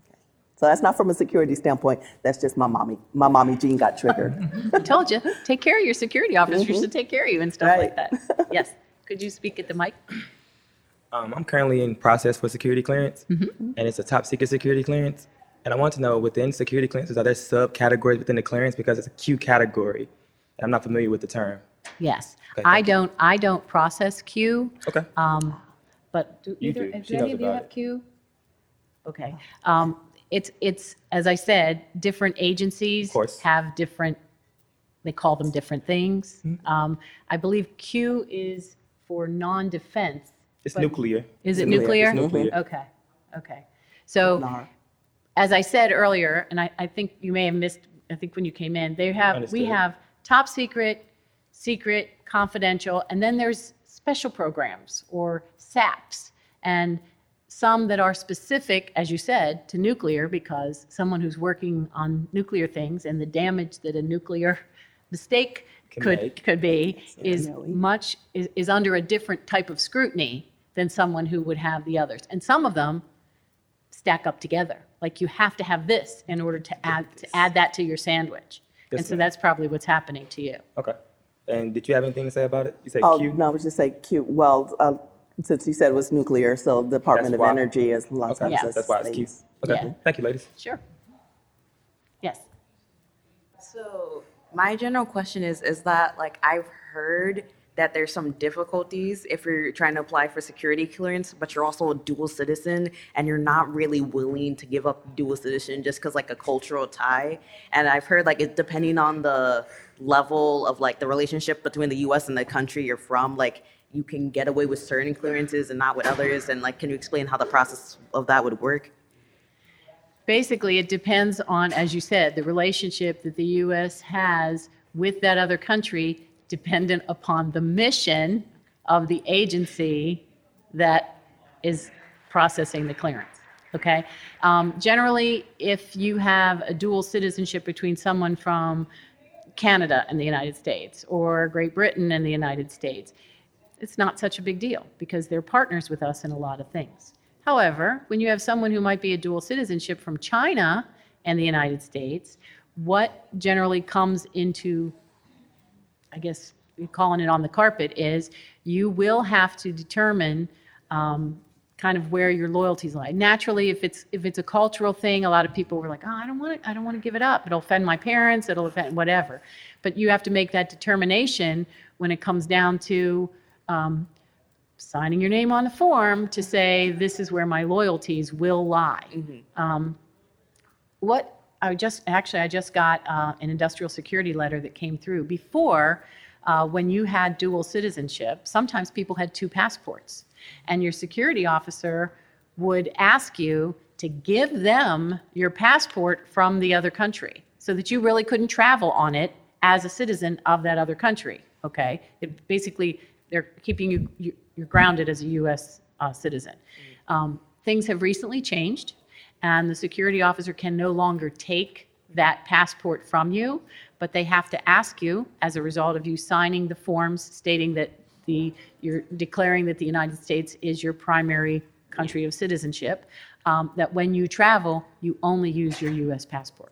So that's not from a security standpoint. That's just my mommy. My mommy gene got triggered. I told you, take care of your security officers mm-hmm. to take care of you and stuff right. like that. Yes. Could you speak at the mic? Um, I'm currently in process for security clearance, mm-hmm. and it's a top secret security clearance. And I want to know, within security clearances, are there subcategories within the clearance? Because it's a Q category, and I'm not familiar with the term. Yes. Okay, I you. don't. I don't process Q. Okay. Um, but do You either do. do She any knows of you about have it. Q? Okay. Um, It's, it's as I said, different agencies Of course. have different, they call them different things. Mm-hmm. Um, I believe Q is for non-defense It's But- nuclear. Is it It's nuclear? It's nuclear. Okay, okay. So, NAR. as I said earlier, and I, I think you may have missed, I think when you came in, they have, we Understood. have top secret, secret, confidential, and then there's special programs or SAPs, and some that are specific, as you said, to nuclear, because someone who's working on nuclear things and the damage that a nuclear mistake Can could, make. could be is Definitely. much, is, is under a different type of scrutiny than someone who would have the others. And some of them stack up together. Like you have to have this in order to add, to add that to your sandwich. Yes, And so ma'am. that's probably what's happening to you. Okay. And did you have anything to say about it? You said Oh, Q? no, I was just say Q, well, uh, since you said it was nuclear, so the Department That's of why- Energy is a lot of Okay, times. Yes. that's why it's Q. things. Okay, Yeah. thank you, ladies. Sure. Yes. So my general question is, is that like I've heard that there's some difficulties if you're trying to apply for security clearance, but you're also a dual citizen and you're not really willing to give up dual citizen just because like a cultural tie. And I've heard like it depending on the level of like the relationship between the U S and the country you're from, like you can get away with certain clearances and not with others. And like, can you explain how the process of that would work? Basically, it depends on, as you said, the relationship that the U S has with that other country, dependent upon the mission of the agency that is processing the clearance. Okay? Um, generally, if you have a dual citizenship between someone from Canada and the United States or Great Britain and the United States, it's not such a big deal because they're partners with us in a lot of things. However, when you have someone who might be a dual citizenship from China and the United States, what generally comes into, I guess, we're calling it on the carpet, is you will have to determine um, kind of where your loyalties lie. Naturally, if it's if it's a cultural thing, a lot of people were like, oh, I don't want to, I don't want to give it up. It'll offend my parents. It'll offend whatever. But you have to make that determination when it comes down to um, signing your name on the form to say this is where my loyalties will lie. Um, what I just actually I just got uh, an industrial security letter that came through before. Uh, when you had dual citizenship, sometimes people had two passports, and your security officer would ask you to give them your passport from the other country so that you really couldn't travel on it as a citizen of that other country. Okay, it basically they're keeping you, you you're grounded as a U S uh, citizen. Um, things have recently changed, and the security officer can no longer take that passport from you, but they have to ask you, as a result of you signing the forms stating that the you're declaring that the United States is your primary country of citizenship, um, that when you travel, you only use your U S passport.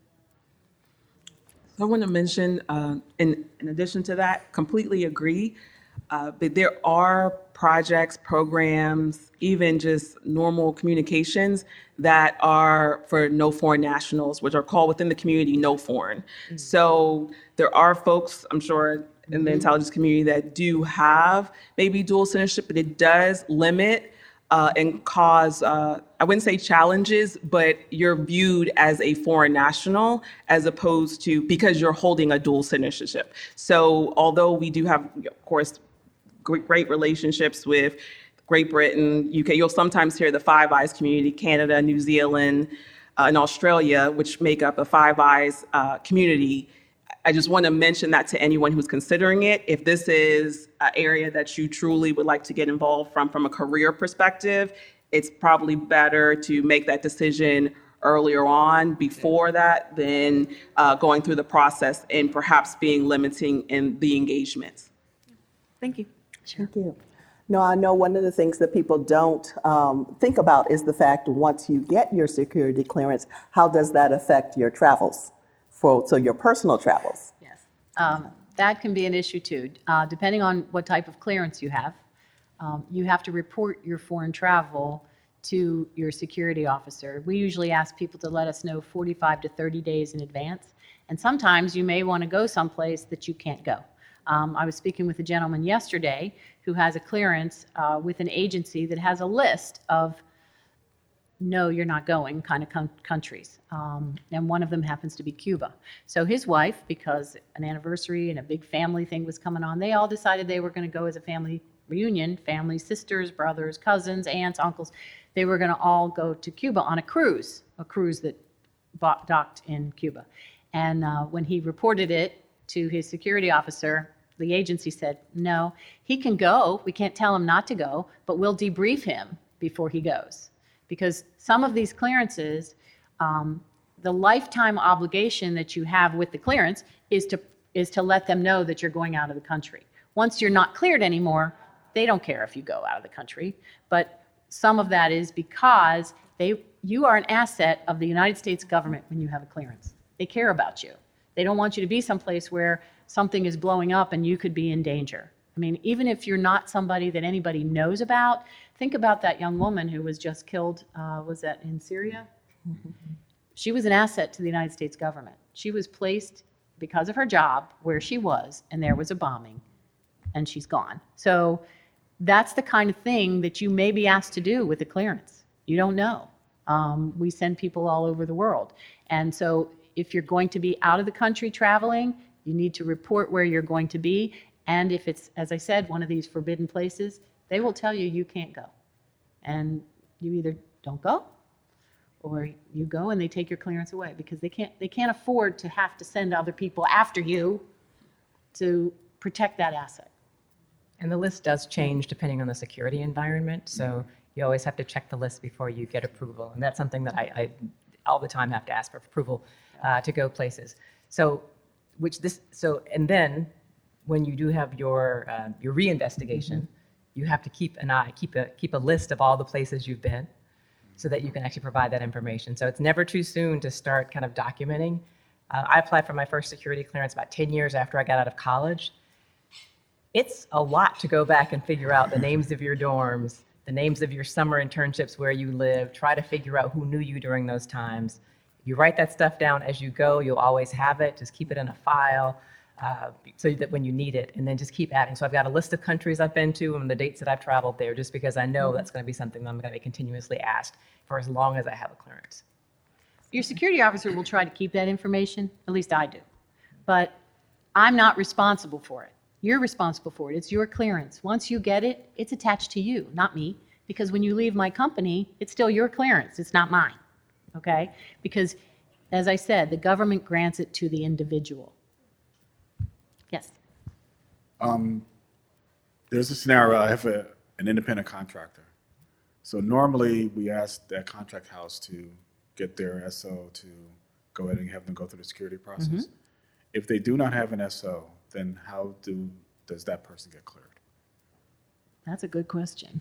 I want to mention, uh, in, in addition to that, completely agree. Uh, but there are projects, programs, even just normal communications that are for no foreign nationals, which are called within the community no foreign. So there are folks, I'm sure, in the intelligence community that do have maybe dual citizenship, but it does limit uh, and cause, uh, I wouldn't say challenges, but you're viewed as a foreign national as opposed to because you're holding a dual citizenship. So although we do have, of course, great, great relationships with Great Britain, U K, you'll sometimes hear the Five Eyes community, Canada, New Zealand, uh, and Australia, which make up a Five Eyes uh, community. I just want to mention that to anyone who's considering it. If this is an area that you truly would like to get involved from, from a career perspective, it's probably better to make that decision earlier on before that than uh, going through the process and perhaps being limiting in the engagements. Thank you. Thank you. No, I know one of the things that people don't um, think about is the fact once you get your security clearance, how does that affect your travels? For, so your personal travels. Yes. Um, that can be an issue too. Uh, depending on what type of clearance you have, um, you have to report your foreign travel to your security officer. We usually ask people to let us know forty-five to thirty days in advance. And sometimes you may want to go someplace that you can't go. Um, I was speaking with a gentleman yesterday who has a clearance uh, with an agency that has a list of no, you're not going kind of com- countries. Um, and one of them happens to be Cuba. So his wife, because an anniversary and a big family thing was coming on, they all decided they were going to go as a family reunion, family, sisters, brothers, cousins, aunts, uncles. They were going to all go to Cuba on a cruise, a cruise that bo- docked in Cuba. And uh, when he reported it to his security officer, the agency said, no, he can go. We can't tell him not to go, but we'll debrief him before he goes. Because some of these clearances, um, the lifetime obligation that you have with the clearance is to is to let them know that you're going out of the country. Once you're not cleared anymore, they don't care if you go out of the country. But some of that is because they you are an asset of the United States government when you have a clearance. They care about you. They don't want you to be someplace where something is blowing up and you could be in danger. I mean, even if you're not somebody that anybody knows about, think about that young woman who was just killed, uh, was that in Syria? Mm-hmm. She was an asset to the United States government. She was placed because of her job where she was, and there was a bombing, and she's gone. So that's the kind of thing that you may be asked to do with a clearance. You don't know. Um, we send people all over the world. And so if you're going to be out of the country traveling, you need to report where you're going to be. And if it's, as I said, one of these forbidden places, they will tell you you can't go. And you either don't go, or you go and they take your clearance away, because they can't they can't afford to have to send other people after you to protect that asset. And the list does change depending on the security environment, so you always have to check the list before you get approval. And that's something that I, I all the time have to ask for approval uh, to go places. So, which this so and then when you do have your uh, your reinvestigation, mm-hmm. you have to keep an eye, keep a keep a list of all the places you've been, so that you can actually provide that information. So it's never too soon to start kind of documenting. Uh, I applied for my first security clearance about ten years after I got out of college. It's a lot to go back and figure out the names of your dorms, the names of your summer internships where you live, try to figure out who knew you during those times. You write that stuff down as you go, you'll always have it, just keep it in a file uh, so that when you need it, and then just keep adding. So I've got a list of countries I've been to and the dates that I've traveled there, just because I know that's gonna be something that I'm gonna be continuously asked for as long as I have a clearance. Your security officer will try to keep that information, at least I do. But I'm not responsible for it. You're responsible for it. It's your clearance. Once you get it, it's attached to you, not me. Because when you leave my company, it's still your clearance. It's not mine, okay? Because, as I said, the government grants it to the individual. Yes? Um, there's a scenario, I have a, an independent contractor. So normally we ask that contract house to get their S O to go ahead and have them go through the security process. Mm-hmm. If they do not have an S O, then how do does that person get cleared? That's a good question.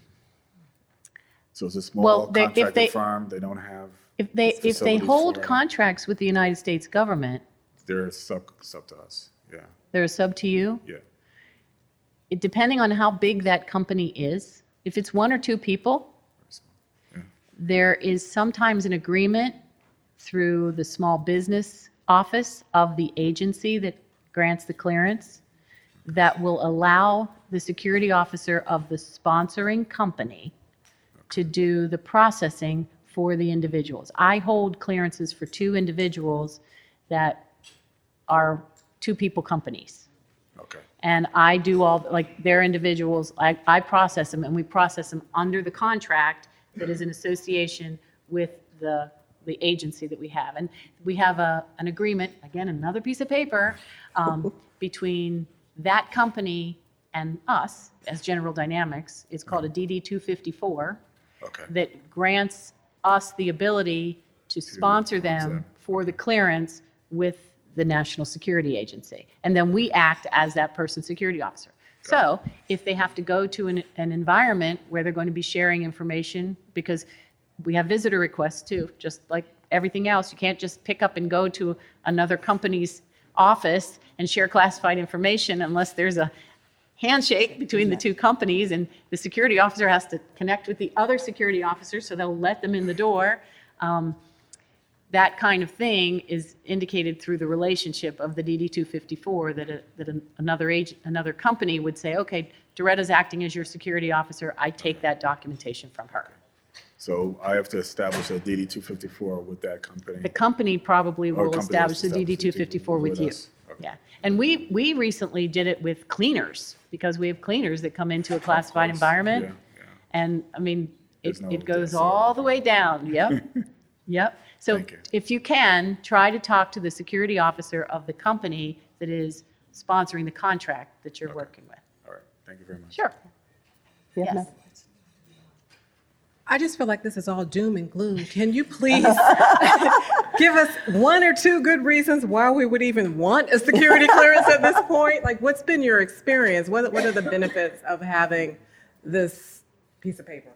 So it's a small well, they, contracting if they, firm, they don't have if they if they hold for, contracts with the United States government, they're sub sub to us. Yeah. They're a sub to you? Yeah. It, depending on how big that company is, if it's one or two people, yeah. there is sometimes an agreement through the small business office of the agency that grants the clearance that will allow the security officer of the sponsoring company to do the processing for the individuals. I hold clearances for two individuals that are two people companies. Okay. And I do all, like, they're individuals, I, I process them, and we process them under the contract that is in association with the the agency that we have. And we have a, an agreement, again, another piece of paper, um, between that company and us as General Dynamics. It's called a D D two fifty-four. Okay. That grants us the ability to sponsor them for the clearance with the National Security Agency. And then we act as that person's security officer. So if they have to go to an, an environment where they're going to be sharing information, because we have visitor requests too, just like everything else. You can't just pick up and go to another company's office and share classified information unless there's a handshake between the two companies, and the security officer has to connect with the other security officer so they'll let them in the door. Um, that kind of thing is indicated through the relationship of the D D two fifty-four that, a, that a, another agent, another company would say, okay, Doretta's acting as your security officer, I take that documentation from her. So I have to establish a D D two fifty-four with that company? The company probably will company establish the D D two establish fifty-four with you. us. Yeah. And we, we recently did it with cleaners, because we have cleaners that come into a classified environment. Yeah, yeah. And, I mean, it, There's no it goes downside. all the way down. Yep. Yep. So Thank you. if you can, try to talk to the security officer of the company that is sponsoring the contract that you're working with. All right, thank you very much. Sure. Yeah, Yes. no. I just feel like this is all doom and gloom. Can you please give us one or two good reasons why we would even want a security clearance at this point? Like, what's been your experience? What, what are the benefits of having this piece of paper?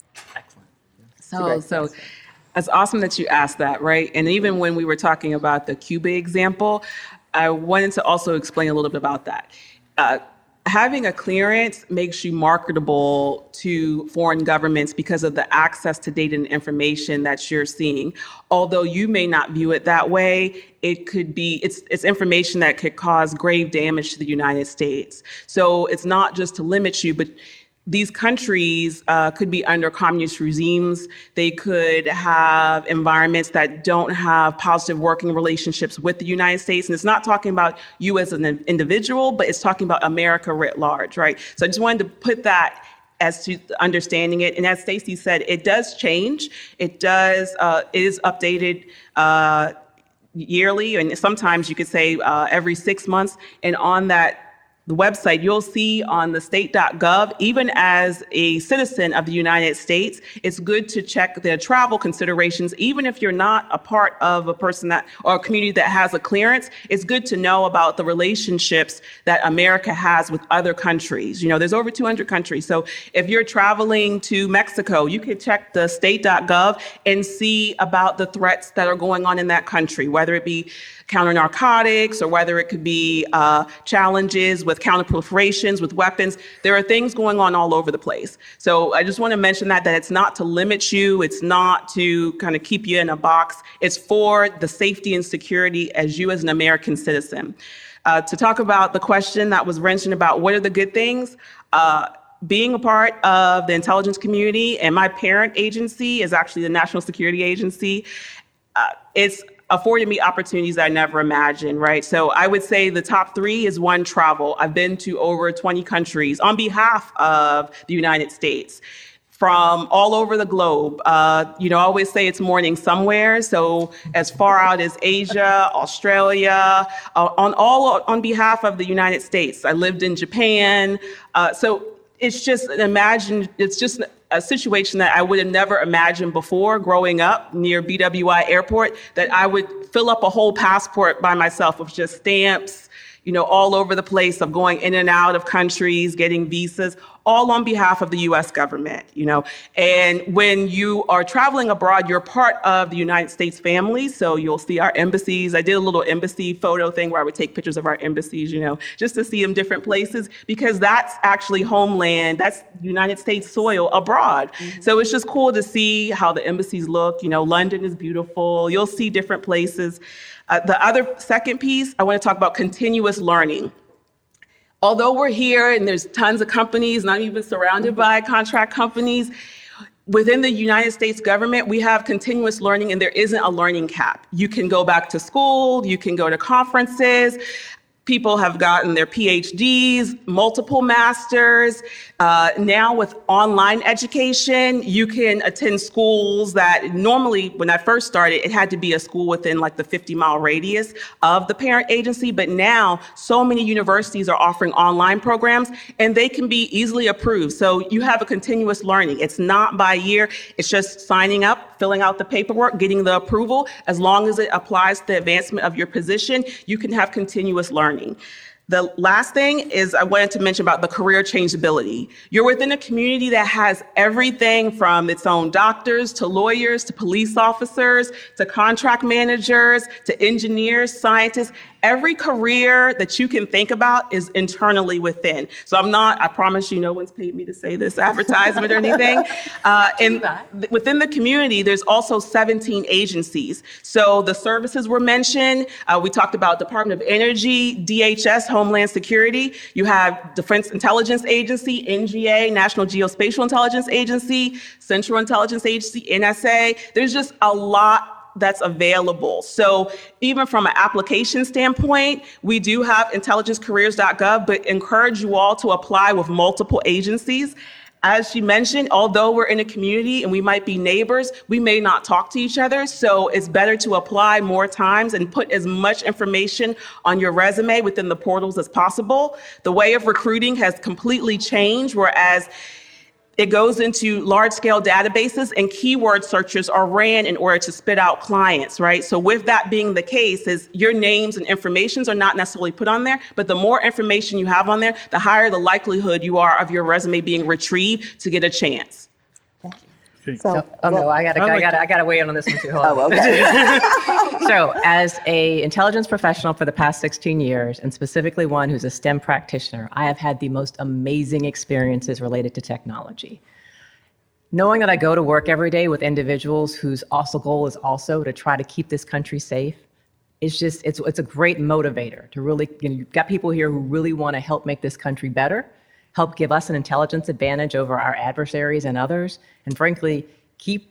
So, so it's awesome that you asked that, right? And even when we were talking about the Cuba example, I wanted to also explain a little bit about that. Uh, having a clearance makes you marketable to foreign governments because of the access to data and information that you're seeing. Although you may not view it that way, it could be, it's, it's information that could cause grave damage to the United States. So it's not just to limit you, but these countries uh, could be under communist regimes. They could have environments that don't have positive working relationships with the United States. And it's not talking about you as an individual, but it's talking about America writ large, right? So I just wanted to put that as to understanding it. And as Stacey said, it does change. It does, uh, it is updated uh, yearly, and sometimes you could say uh, every six months. And on that the website, you'll see on the state dot gov, even as a citizen of the United States, it's good to check their travel considerations. Even if you're not a part of a person that or a community that has a clearance, it's good to know about the relationships that America has with other countries. You know, there's over two hundred countries. So if you're traveling to Mexico, you can check the state dot gov and see about the threats that are going on in that country, whether it be counter narcotics or whether it could be uh, challenges with counter proliferations, with weapons. There are things going on all over the place. So I just want to mention that, that it's not to limit you. It's not to kind of keep you in a box. It's for the safety and security as you as an American citizen. Uh, to talk about the question that was mentioned about what are the good things, uh, being a part of the intelligence community, and my parent agency is actually the National Security Agency. Uh, it's afforded me opportunities that I never imagined, right? So I would say the top three is one, travel. I've been to over twenty countries on behalf of the United States from all over the globe. Uh, you know, I always say it's morning somewhere. So as far out as Asia, Australia, uh, on all on behalf of the United States. I lived in Japan. Uh, so it's just imagine, it's just a situation that I would have never imagined before growing up near B W I Airport, that I would fill up a whole passport by myself of just stamps, you know, all over the place, of going in and out of countries, getting visas, all on behalf of the U S government, you know. And when you are traveling abroad, you're part of the United States family. So you'll see our embassies. I did a little embassy photo thing where I would take pictures of our embassies, you know, just to see them different places, because that's actually homeland. That's United States soil abroad. Mm-hmm. So it's just cool to see how the embassies look. You know, London is beautiful. You'll see different places. Uh, the other second piece, I want to talk about continuous learning. Although we're here and there's tons of companies, and I'm even surrounded by contract companies, within the United States government, we have continuous learning, and there isn't a learning cap. You can go back to school, you can go to conferences. People have gotten their P H Ds, multiple masters. Uh, now with online education, you can attend schools that normally, when I first started, it had to be a school within like the fifty mile radius of the parent agency. But now so many universities are offering online programs, and they can be easily approved. So you have a continuous learning. It's not by year. It's just signing up, filling out the paperwork, getting the approval. As long as it applies to the advancement of your position, you can have continuous learning. The last thing is I wanted to mention about the career changeability. You're within a community that has everything from its own doctors to lawyers to police officers to contract managers to engineers, scientists. Every career that you can think about is internally within. So I'm not, I promise you, no one's paid me to say this advertisement or anything. Uh, and th- within the community, there's also seventeen agencies. So the services were mentioned. Uh, we talked about Department of Energy, D H S, Homeland Security. You have Defense Intelligence Agency, N G A, National Geospatial Intelligence Agency, Central Intelligence Agency, N S A. There's just a lot that's available. So even from an application standpoint, we do have intelligence careers dot gov, but encourage you all to apply with multiple agencies. As she mentioned, although we're in a community and we might be neighbors, we may not talk to each other. So it's better to apply more times and put as much information on your resume within the portals as possible. The way of recruiting has completely changed, whereas it goes into large-scale databases and keyword searches are ran in order to spit out clients, right? So with that being the case, is your names and informations are not necessarily put on there, but the more information you have on there, the higher the likelihood you are of your resume being retrieved to get a chance. So, so oh no, I gotta, I, like I gotta, I gotta weigh in on this one too. Hold oh, okay. So, as a intelligence professional for the past sixteen years, and specifically one who's a STEM practitioner, I have had the most amazing experiences related to technology. Knowing that I go to work every day with individuals whose also goal is also to try to keep this country safe, it's just, it's, it's a great motivator to really, you know, you've got people here who really want to help make this country better, help give us an intelligence advantage over our adversaries and others, and frankly, keep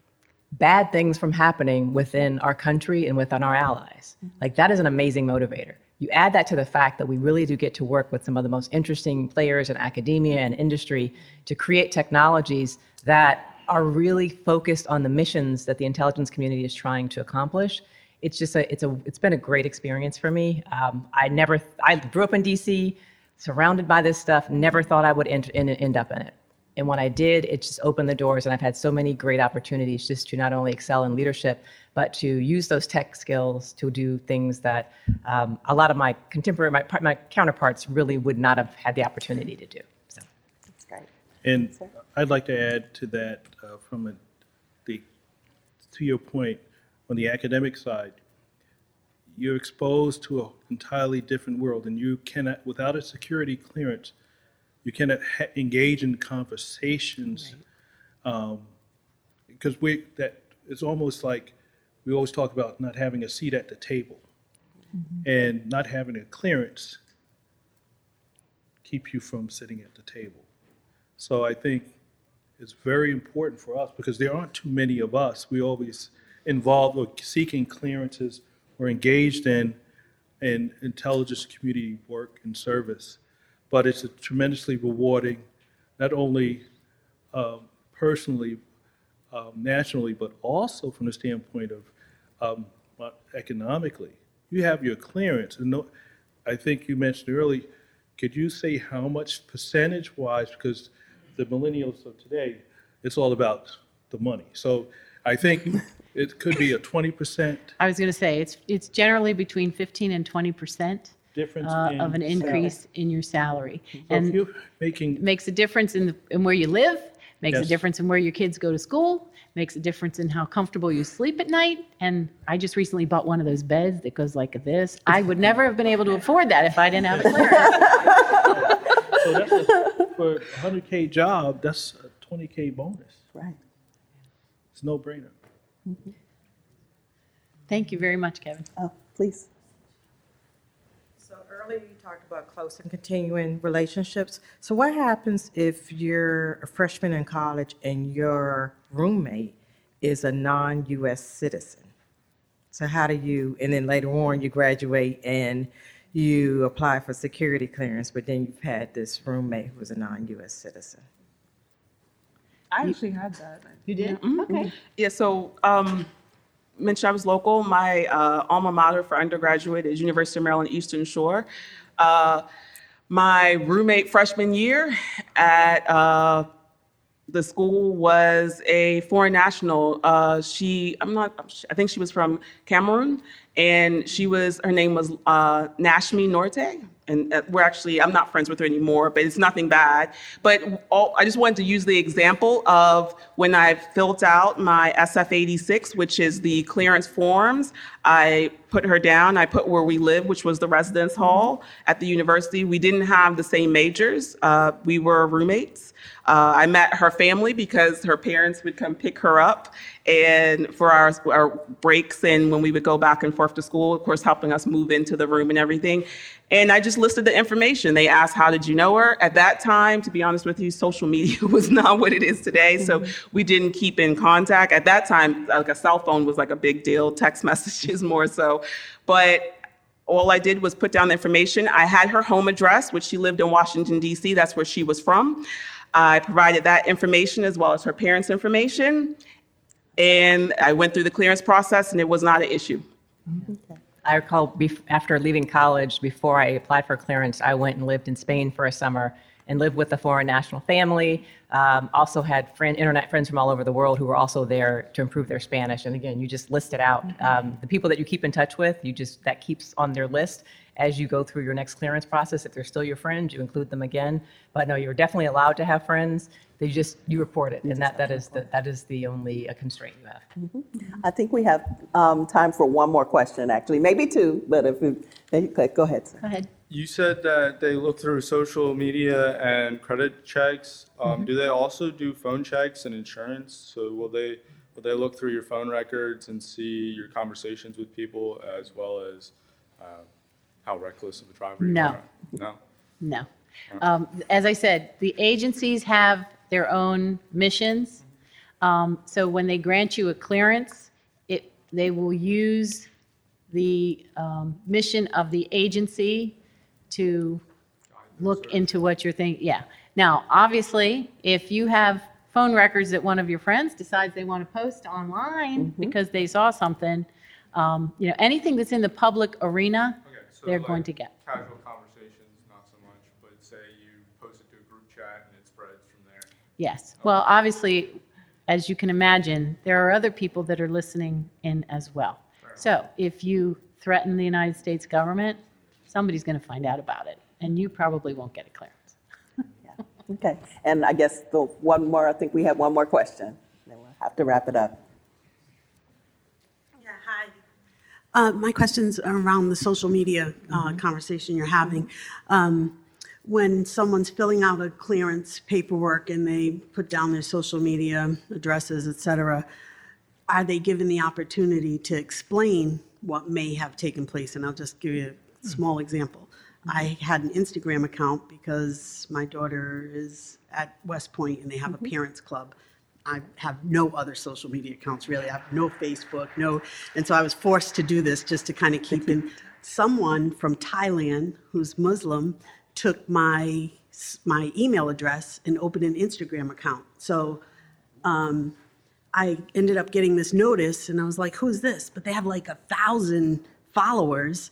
bad things from happening within our country and within our allies. Like, that is an amazing motivator. You add that to the fact that we really do get to work with some of the most interesting players in academia and industry to create technologies that are really focused on the missions that the intelligence community is trying to accomplish. It's just a, it's a, it's been a great experience for me. Um, I never, I grew up in D C, surrounded by this stuff, never thought I would end, end up in it. And when I did, it just opened the doors, and I've had so many great opportunities just to not only excel in leadership, but to use those tech skills to do things that um, a lot of my contemporary, my, my counterparts really would not have had the opportunity to do. So that's great. And I'd like to add to that uh, from a, the, to your point, on the academic side, you're exposed to an entirely different world, and you cannot, without a security clearance, you cannot ha- engage in conversations, right. um, because we that it's almost like we always talk about not having a seat at the table, mm-hmm. and not having a clearance keep you from sitting at the table. So I think it's very important for us because there aren't too many of us. We always involved or seeking clearances or engaged in in intelligence community work and service. But it's a tremendously rewarding, not only um, personally, um, nationally, but also from the standpoint of um, uh, economically. You have your clearance. And no, I think you mentioned earlier, could you say how much percentage-wise, because the millennials of today, it's all about the money. So I think it could be a twenty percent. I was going to say, it's it's generally between fifteen and twenty percent. Difference uh, in of an increase salary. in your salary. So and if you're making, it makes a difference in, the, in where you live, makes Yes. a difference in where your kids go to school, makes a difference in how comfortable you sleep at night. And I just recently bought one of those beds that goes like this. I would never have been able to afford that if I didn't have a clearance. so that's a, for a one hundred K job, that's a twenty K bonus. Right. It's no brainer. Mm-hmm. Thank you very much, Kevin. Oh, please. So earlier you talked about close and continuing relationships. So what happens if you're a freshman in college and your roommate is a non-U S citizen? So how do you, and then later on you graduate and you apply for security clearance, but then you've had this roommate who was a non-U S citizen? I actually had that. You did? Mhm. Okay. Yeah, so um, mentioned I was local. My uh, alma mater for undergraduate is University of Maryland Eastern Shore. Uh, my roommate freshman year at uh, the school was a foreign national. Uh, she, I'm not, I think she was from Cameroon, and she was, her name was uh, Nashmi Norte. And uh, we're actually, I'm not friends with her anymore, but it's nothing bad. But all, I just wanted to use the example of when I filled out my S F eighty-six, which is the clearance forms, I put her down, I put where we live, which was the residence hall at the university. We didn't have the same majors. Uh, we were roommates. Uh, I met her family because her parents would come pick her up and for our, our breaks and when we would go back and forth to school, of course, helping us move into the room and everything. And I just listed the information. They asked, how did you know her? At that time, to be honest with you, social media was not what it is today. So we didn't keep in contact. At that time, like a cell phone was like a big deal, text messages more so. But all I did was put down the information. I had her home address, which she lived in Washington, D C. That's where she was from. I provided that information as well as her parents' information. And I went through the clearance process, and it was not an issue. Okay. I recall bef- after leaving college, before I applied for clearance, I went and lived in Spain for a summer and lived with a foreign national family. Um, also had friend, internet friends from all over the world who were also there to improve their Spanish. And again, you just list it out. Um, the people that you keep in touch with, you just that keeps on their list as you go through your next clearance process. If they're still your friends, you include them again. But no, you're definitely allowed to have friends. They just, you report it, and that, that is the that is the only uh, constraint you have. Mm-hmm. I think we have um, time for one more question, actually, maybe two, but if it, okay, go ahead, sir. Go ahead. You said that they look through social media and credit checks. Um, Mm-hmm. Do they also do phone checks and insurance? So will they will they look through your phone records and see your conversations with people as well as uh, how reckless of a driver you No. are? No. No. Um, as I said, the agencies have their own missions. Um, so when they grant you a clearance, it they will use the um, mission of the agency to look into what you're thinking. Yeah. Now, obviously, if you have phone records that one of your friends decides they want to post online Mm-hmm. because they saw something, um, you know, anything that's in the public arena, Okay, so they're like going to get. casual conversations, not so much, but say you post it to a group chat and it spreads from there. Yes. Well, obviously, as you can imagine, there are other people that are listening in as well. So if you threaten the United States government, somebody's going to find out about it, and you probably won't get a clearance. Okay, and I guess the one more, I think we have one more question, then we'll have to wrap it up. Yeah, hi. Uh, my question's around the social media uh, conversation you're having. Um, when someone's filling out a clearance paperwork and they put down their social media addresses, et cetera, are they given the opportunity to explain what may have taken place? And I'll just give you a small example. I had an Instagram account because my daughter is at West Point and they have a parents club. I have no other social media accounts, really. I have no Facebook, no. And so I was forced to do this just to kind of keep in. Someone from Thailand who's Muslim took my my email address and opened an Instagram account. So um, I ended up getting this notice and I was like, who's this? But they have like a thousand followers.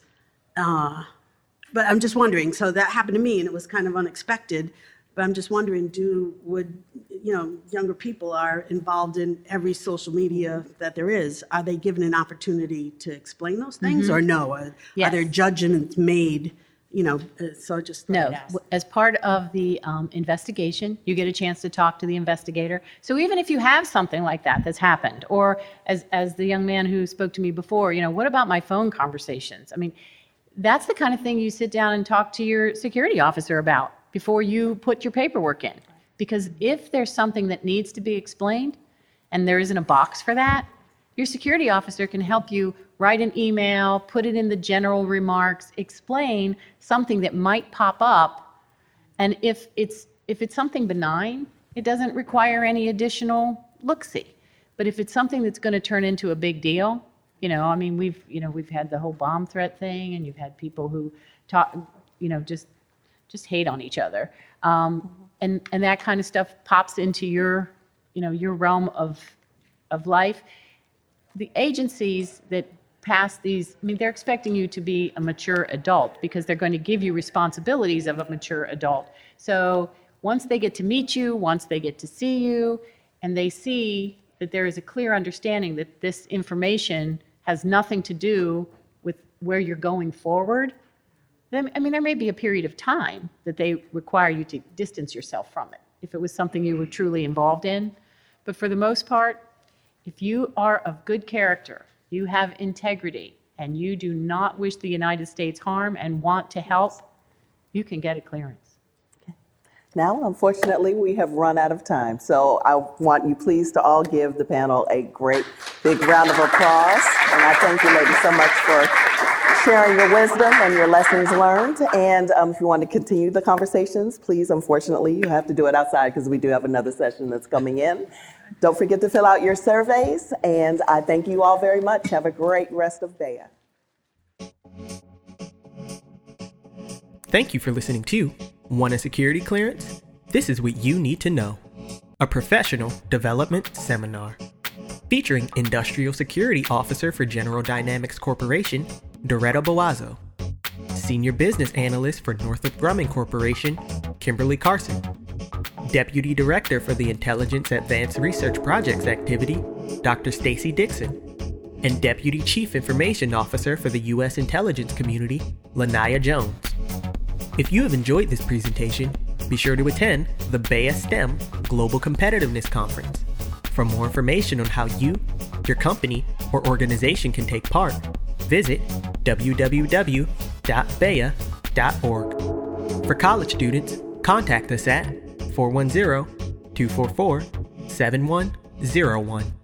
Uh, But I'm just wondering, so that happened to me and it was kind of unexpected, but I'm just wondering, do, would, you know, younger people are involved in every social media that there is. Are they given an opportunity to explain those things Mhm. or no? Are, Yes. are there judgments made, you know, uh, so just. No, w- as part of the um, investigation, you get a chance to talk to the investigator. So even if you have something like that that's happened, or as, as the young man who spoke to me before, you know, what about my phone conversations? I mean, that's the kind of thing you sit down and talk to your security officer about before you put your paperwork in. Because if there's something that needs to be explained and there isn't a box for that, your security officer can help you write an email, put it in the general remarks, explain something that might pop up. And if it's if it's something benign, it doesn't require any additional look-see. But if it's something that's going to turn into a big deal, you know, I mean, we've, you know, we've had the whole bomb threat thing, and you've had people who talk, you know, just, just hate on each other, um, and and that kind of stuff pops into your, you know, your realm of, of life. The agencies that pass these, I mean, they're expecting you to be a mature adult because they're going to give you responsibilities of a mature adult. So once they get to meet you, once they get to see you, and they see that there is a clear understanding that this information has nothing to do with where you're going forward, then, I mean, there may be a period of time that they require you to distance yourself from it, if it was something you were truly involved in. But for the most part, if you are of good character, you have integrity, and you do not wish the United States harm and want to help, you can get a clearance. Now, unfortunately, we have run out of time, so I want you please to all give the panel a great big round of applause, and I thank you ladies so much for sharing your wisdom and your lessons learned. And um, if you want to continue the conversations, please, unfortunately, you have to do it outside because we do have another session that's coming in. Don't forget to fill out your surveys. And I thank you all very much. Have a great rest of B E A. Thank you for listening to Want a Security Clearance? This is what you need to know. A professional development seminar. Featuring Industrial Security Officer for General Dynamics Corporation, Doretta Boazzo. Senior Business Analyst for Northrop Grumman Corporation, Kimberly Carson. Deputy Director for the Intelligence Advanced Research Projects Activity, Doctor Stacy Dixon. And Deputy Chief Information Officer for the U S Intelligence Community, Lanaya Jones. If you have enjoyed this presentation, be sure to attend the B E A STEM Global Competitiveness Conference. For more information on how you, your company, or organization can take part, visit w w w dot b e a dot org. For college students, contact us at four one zero, two four four, seven one zero one.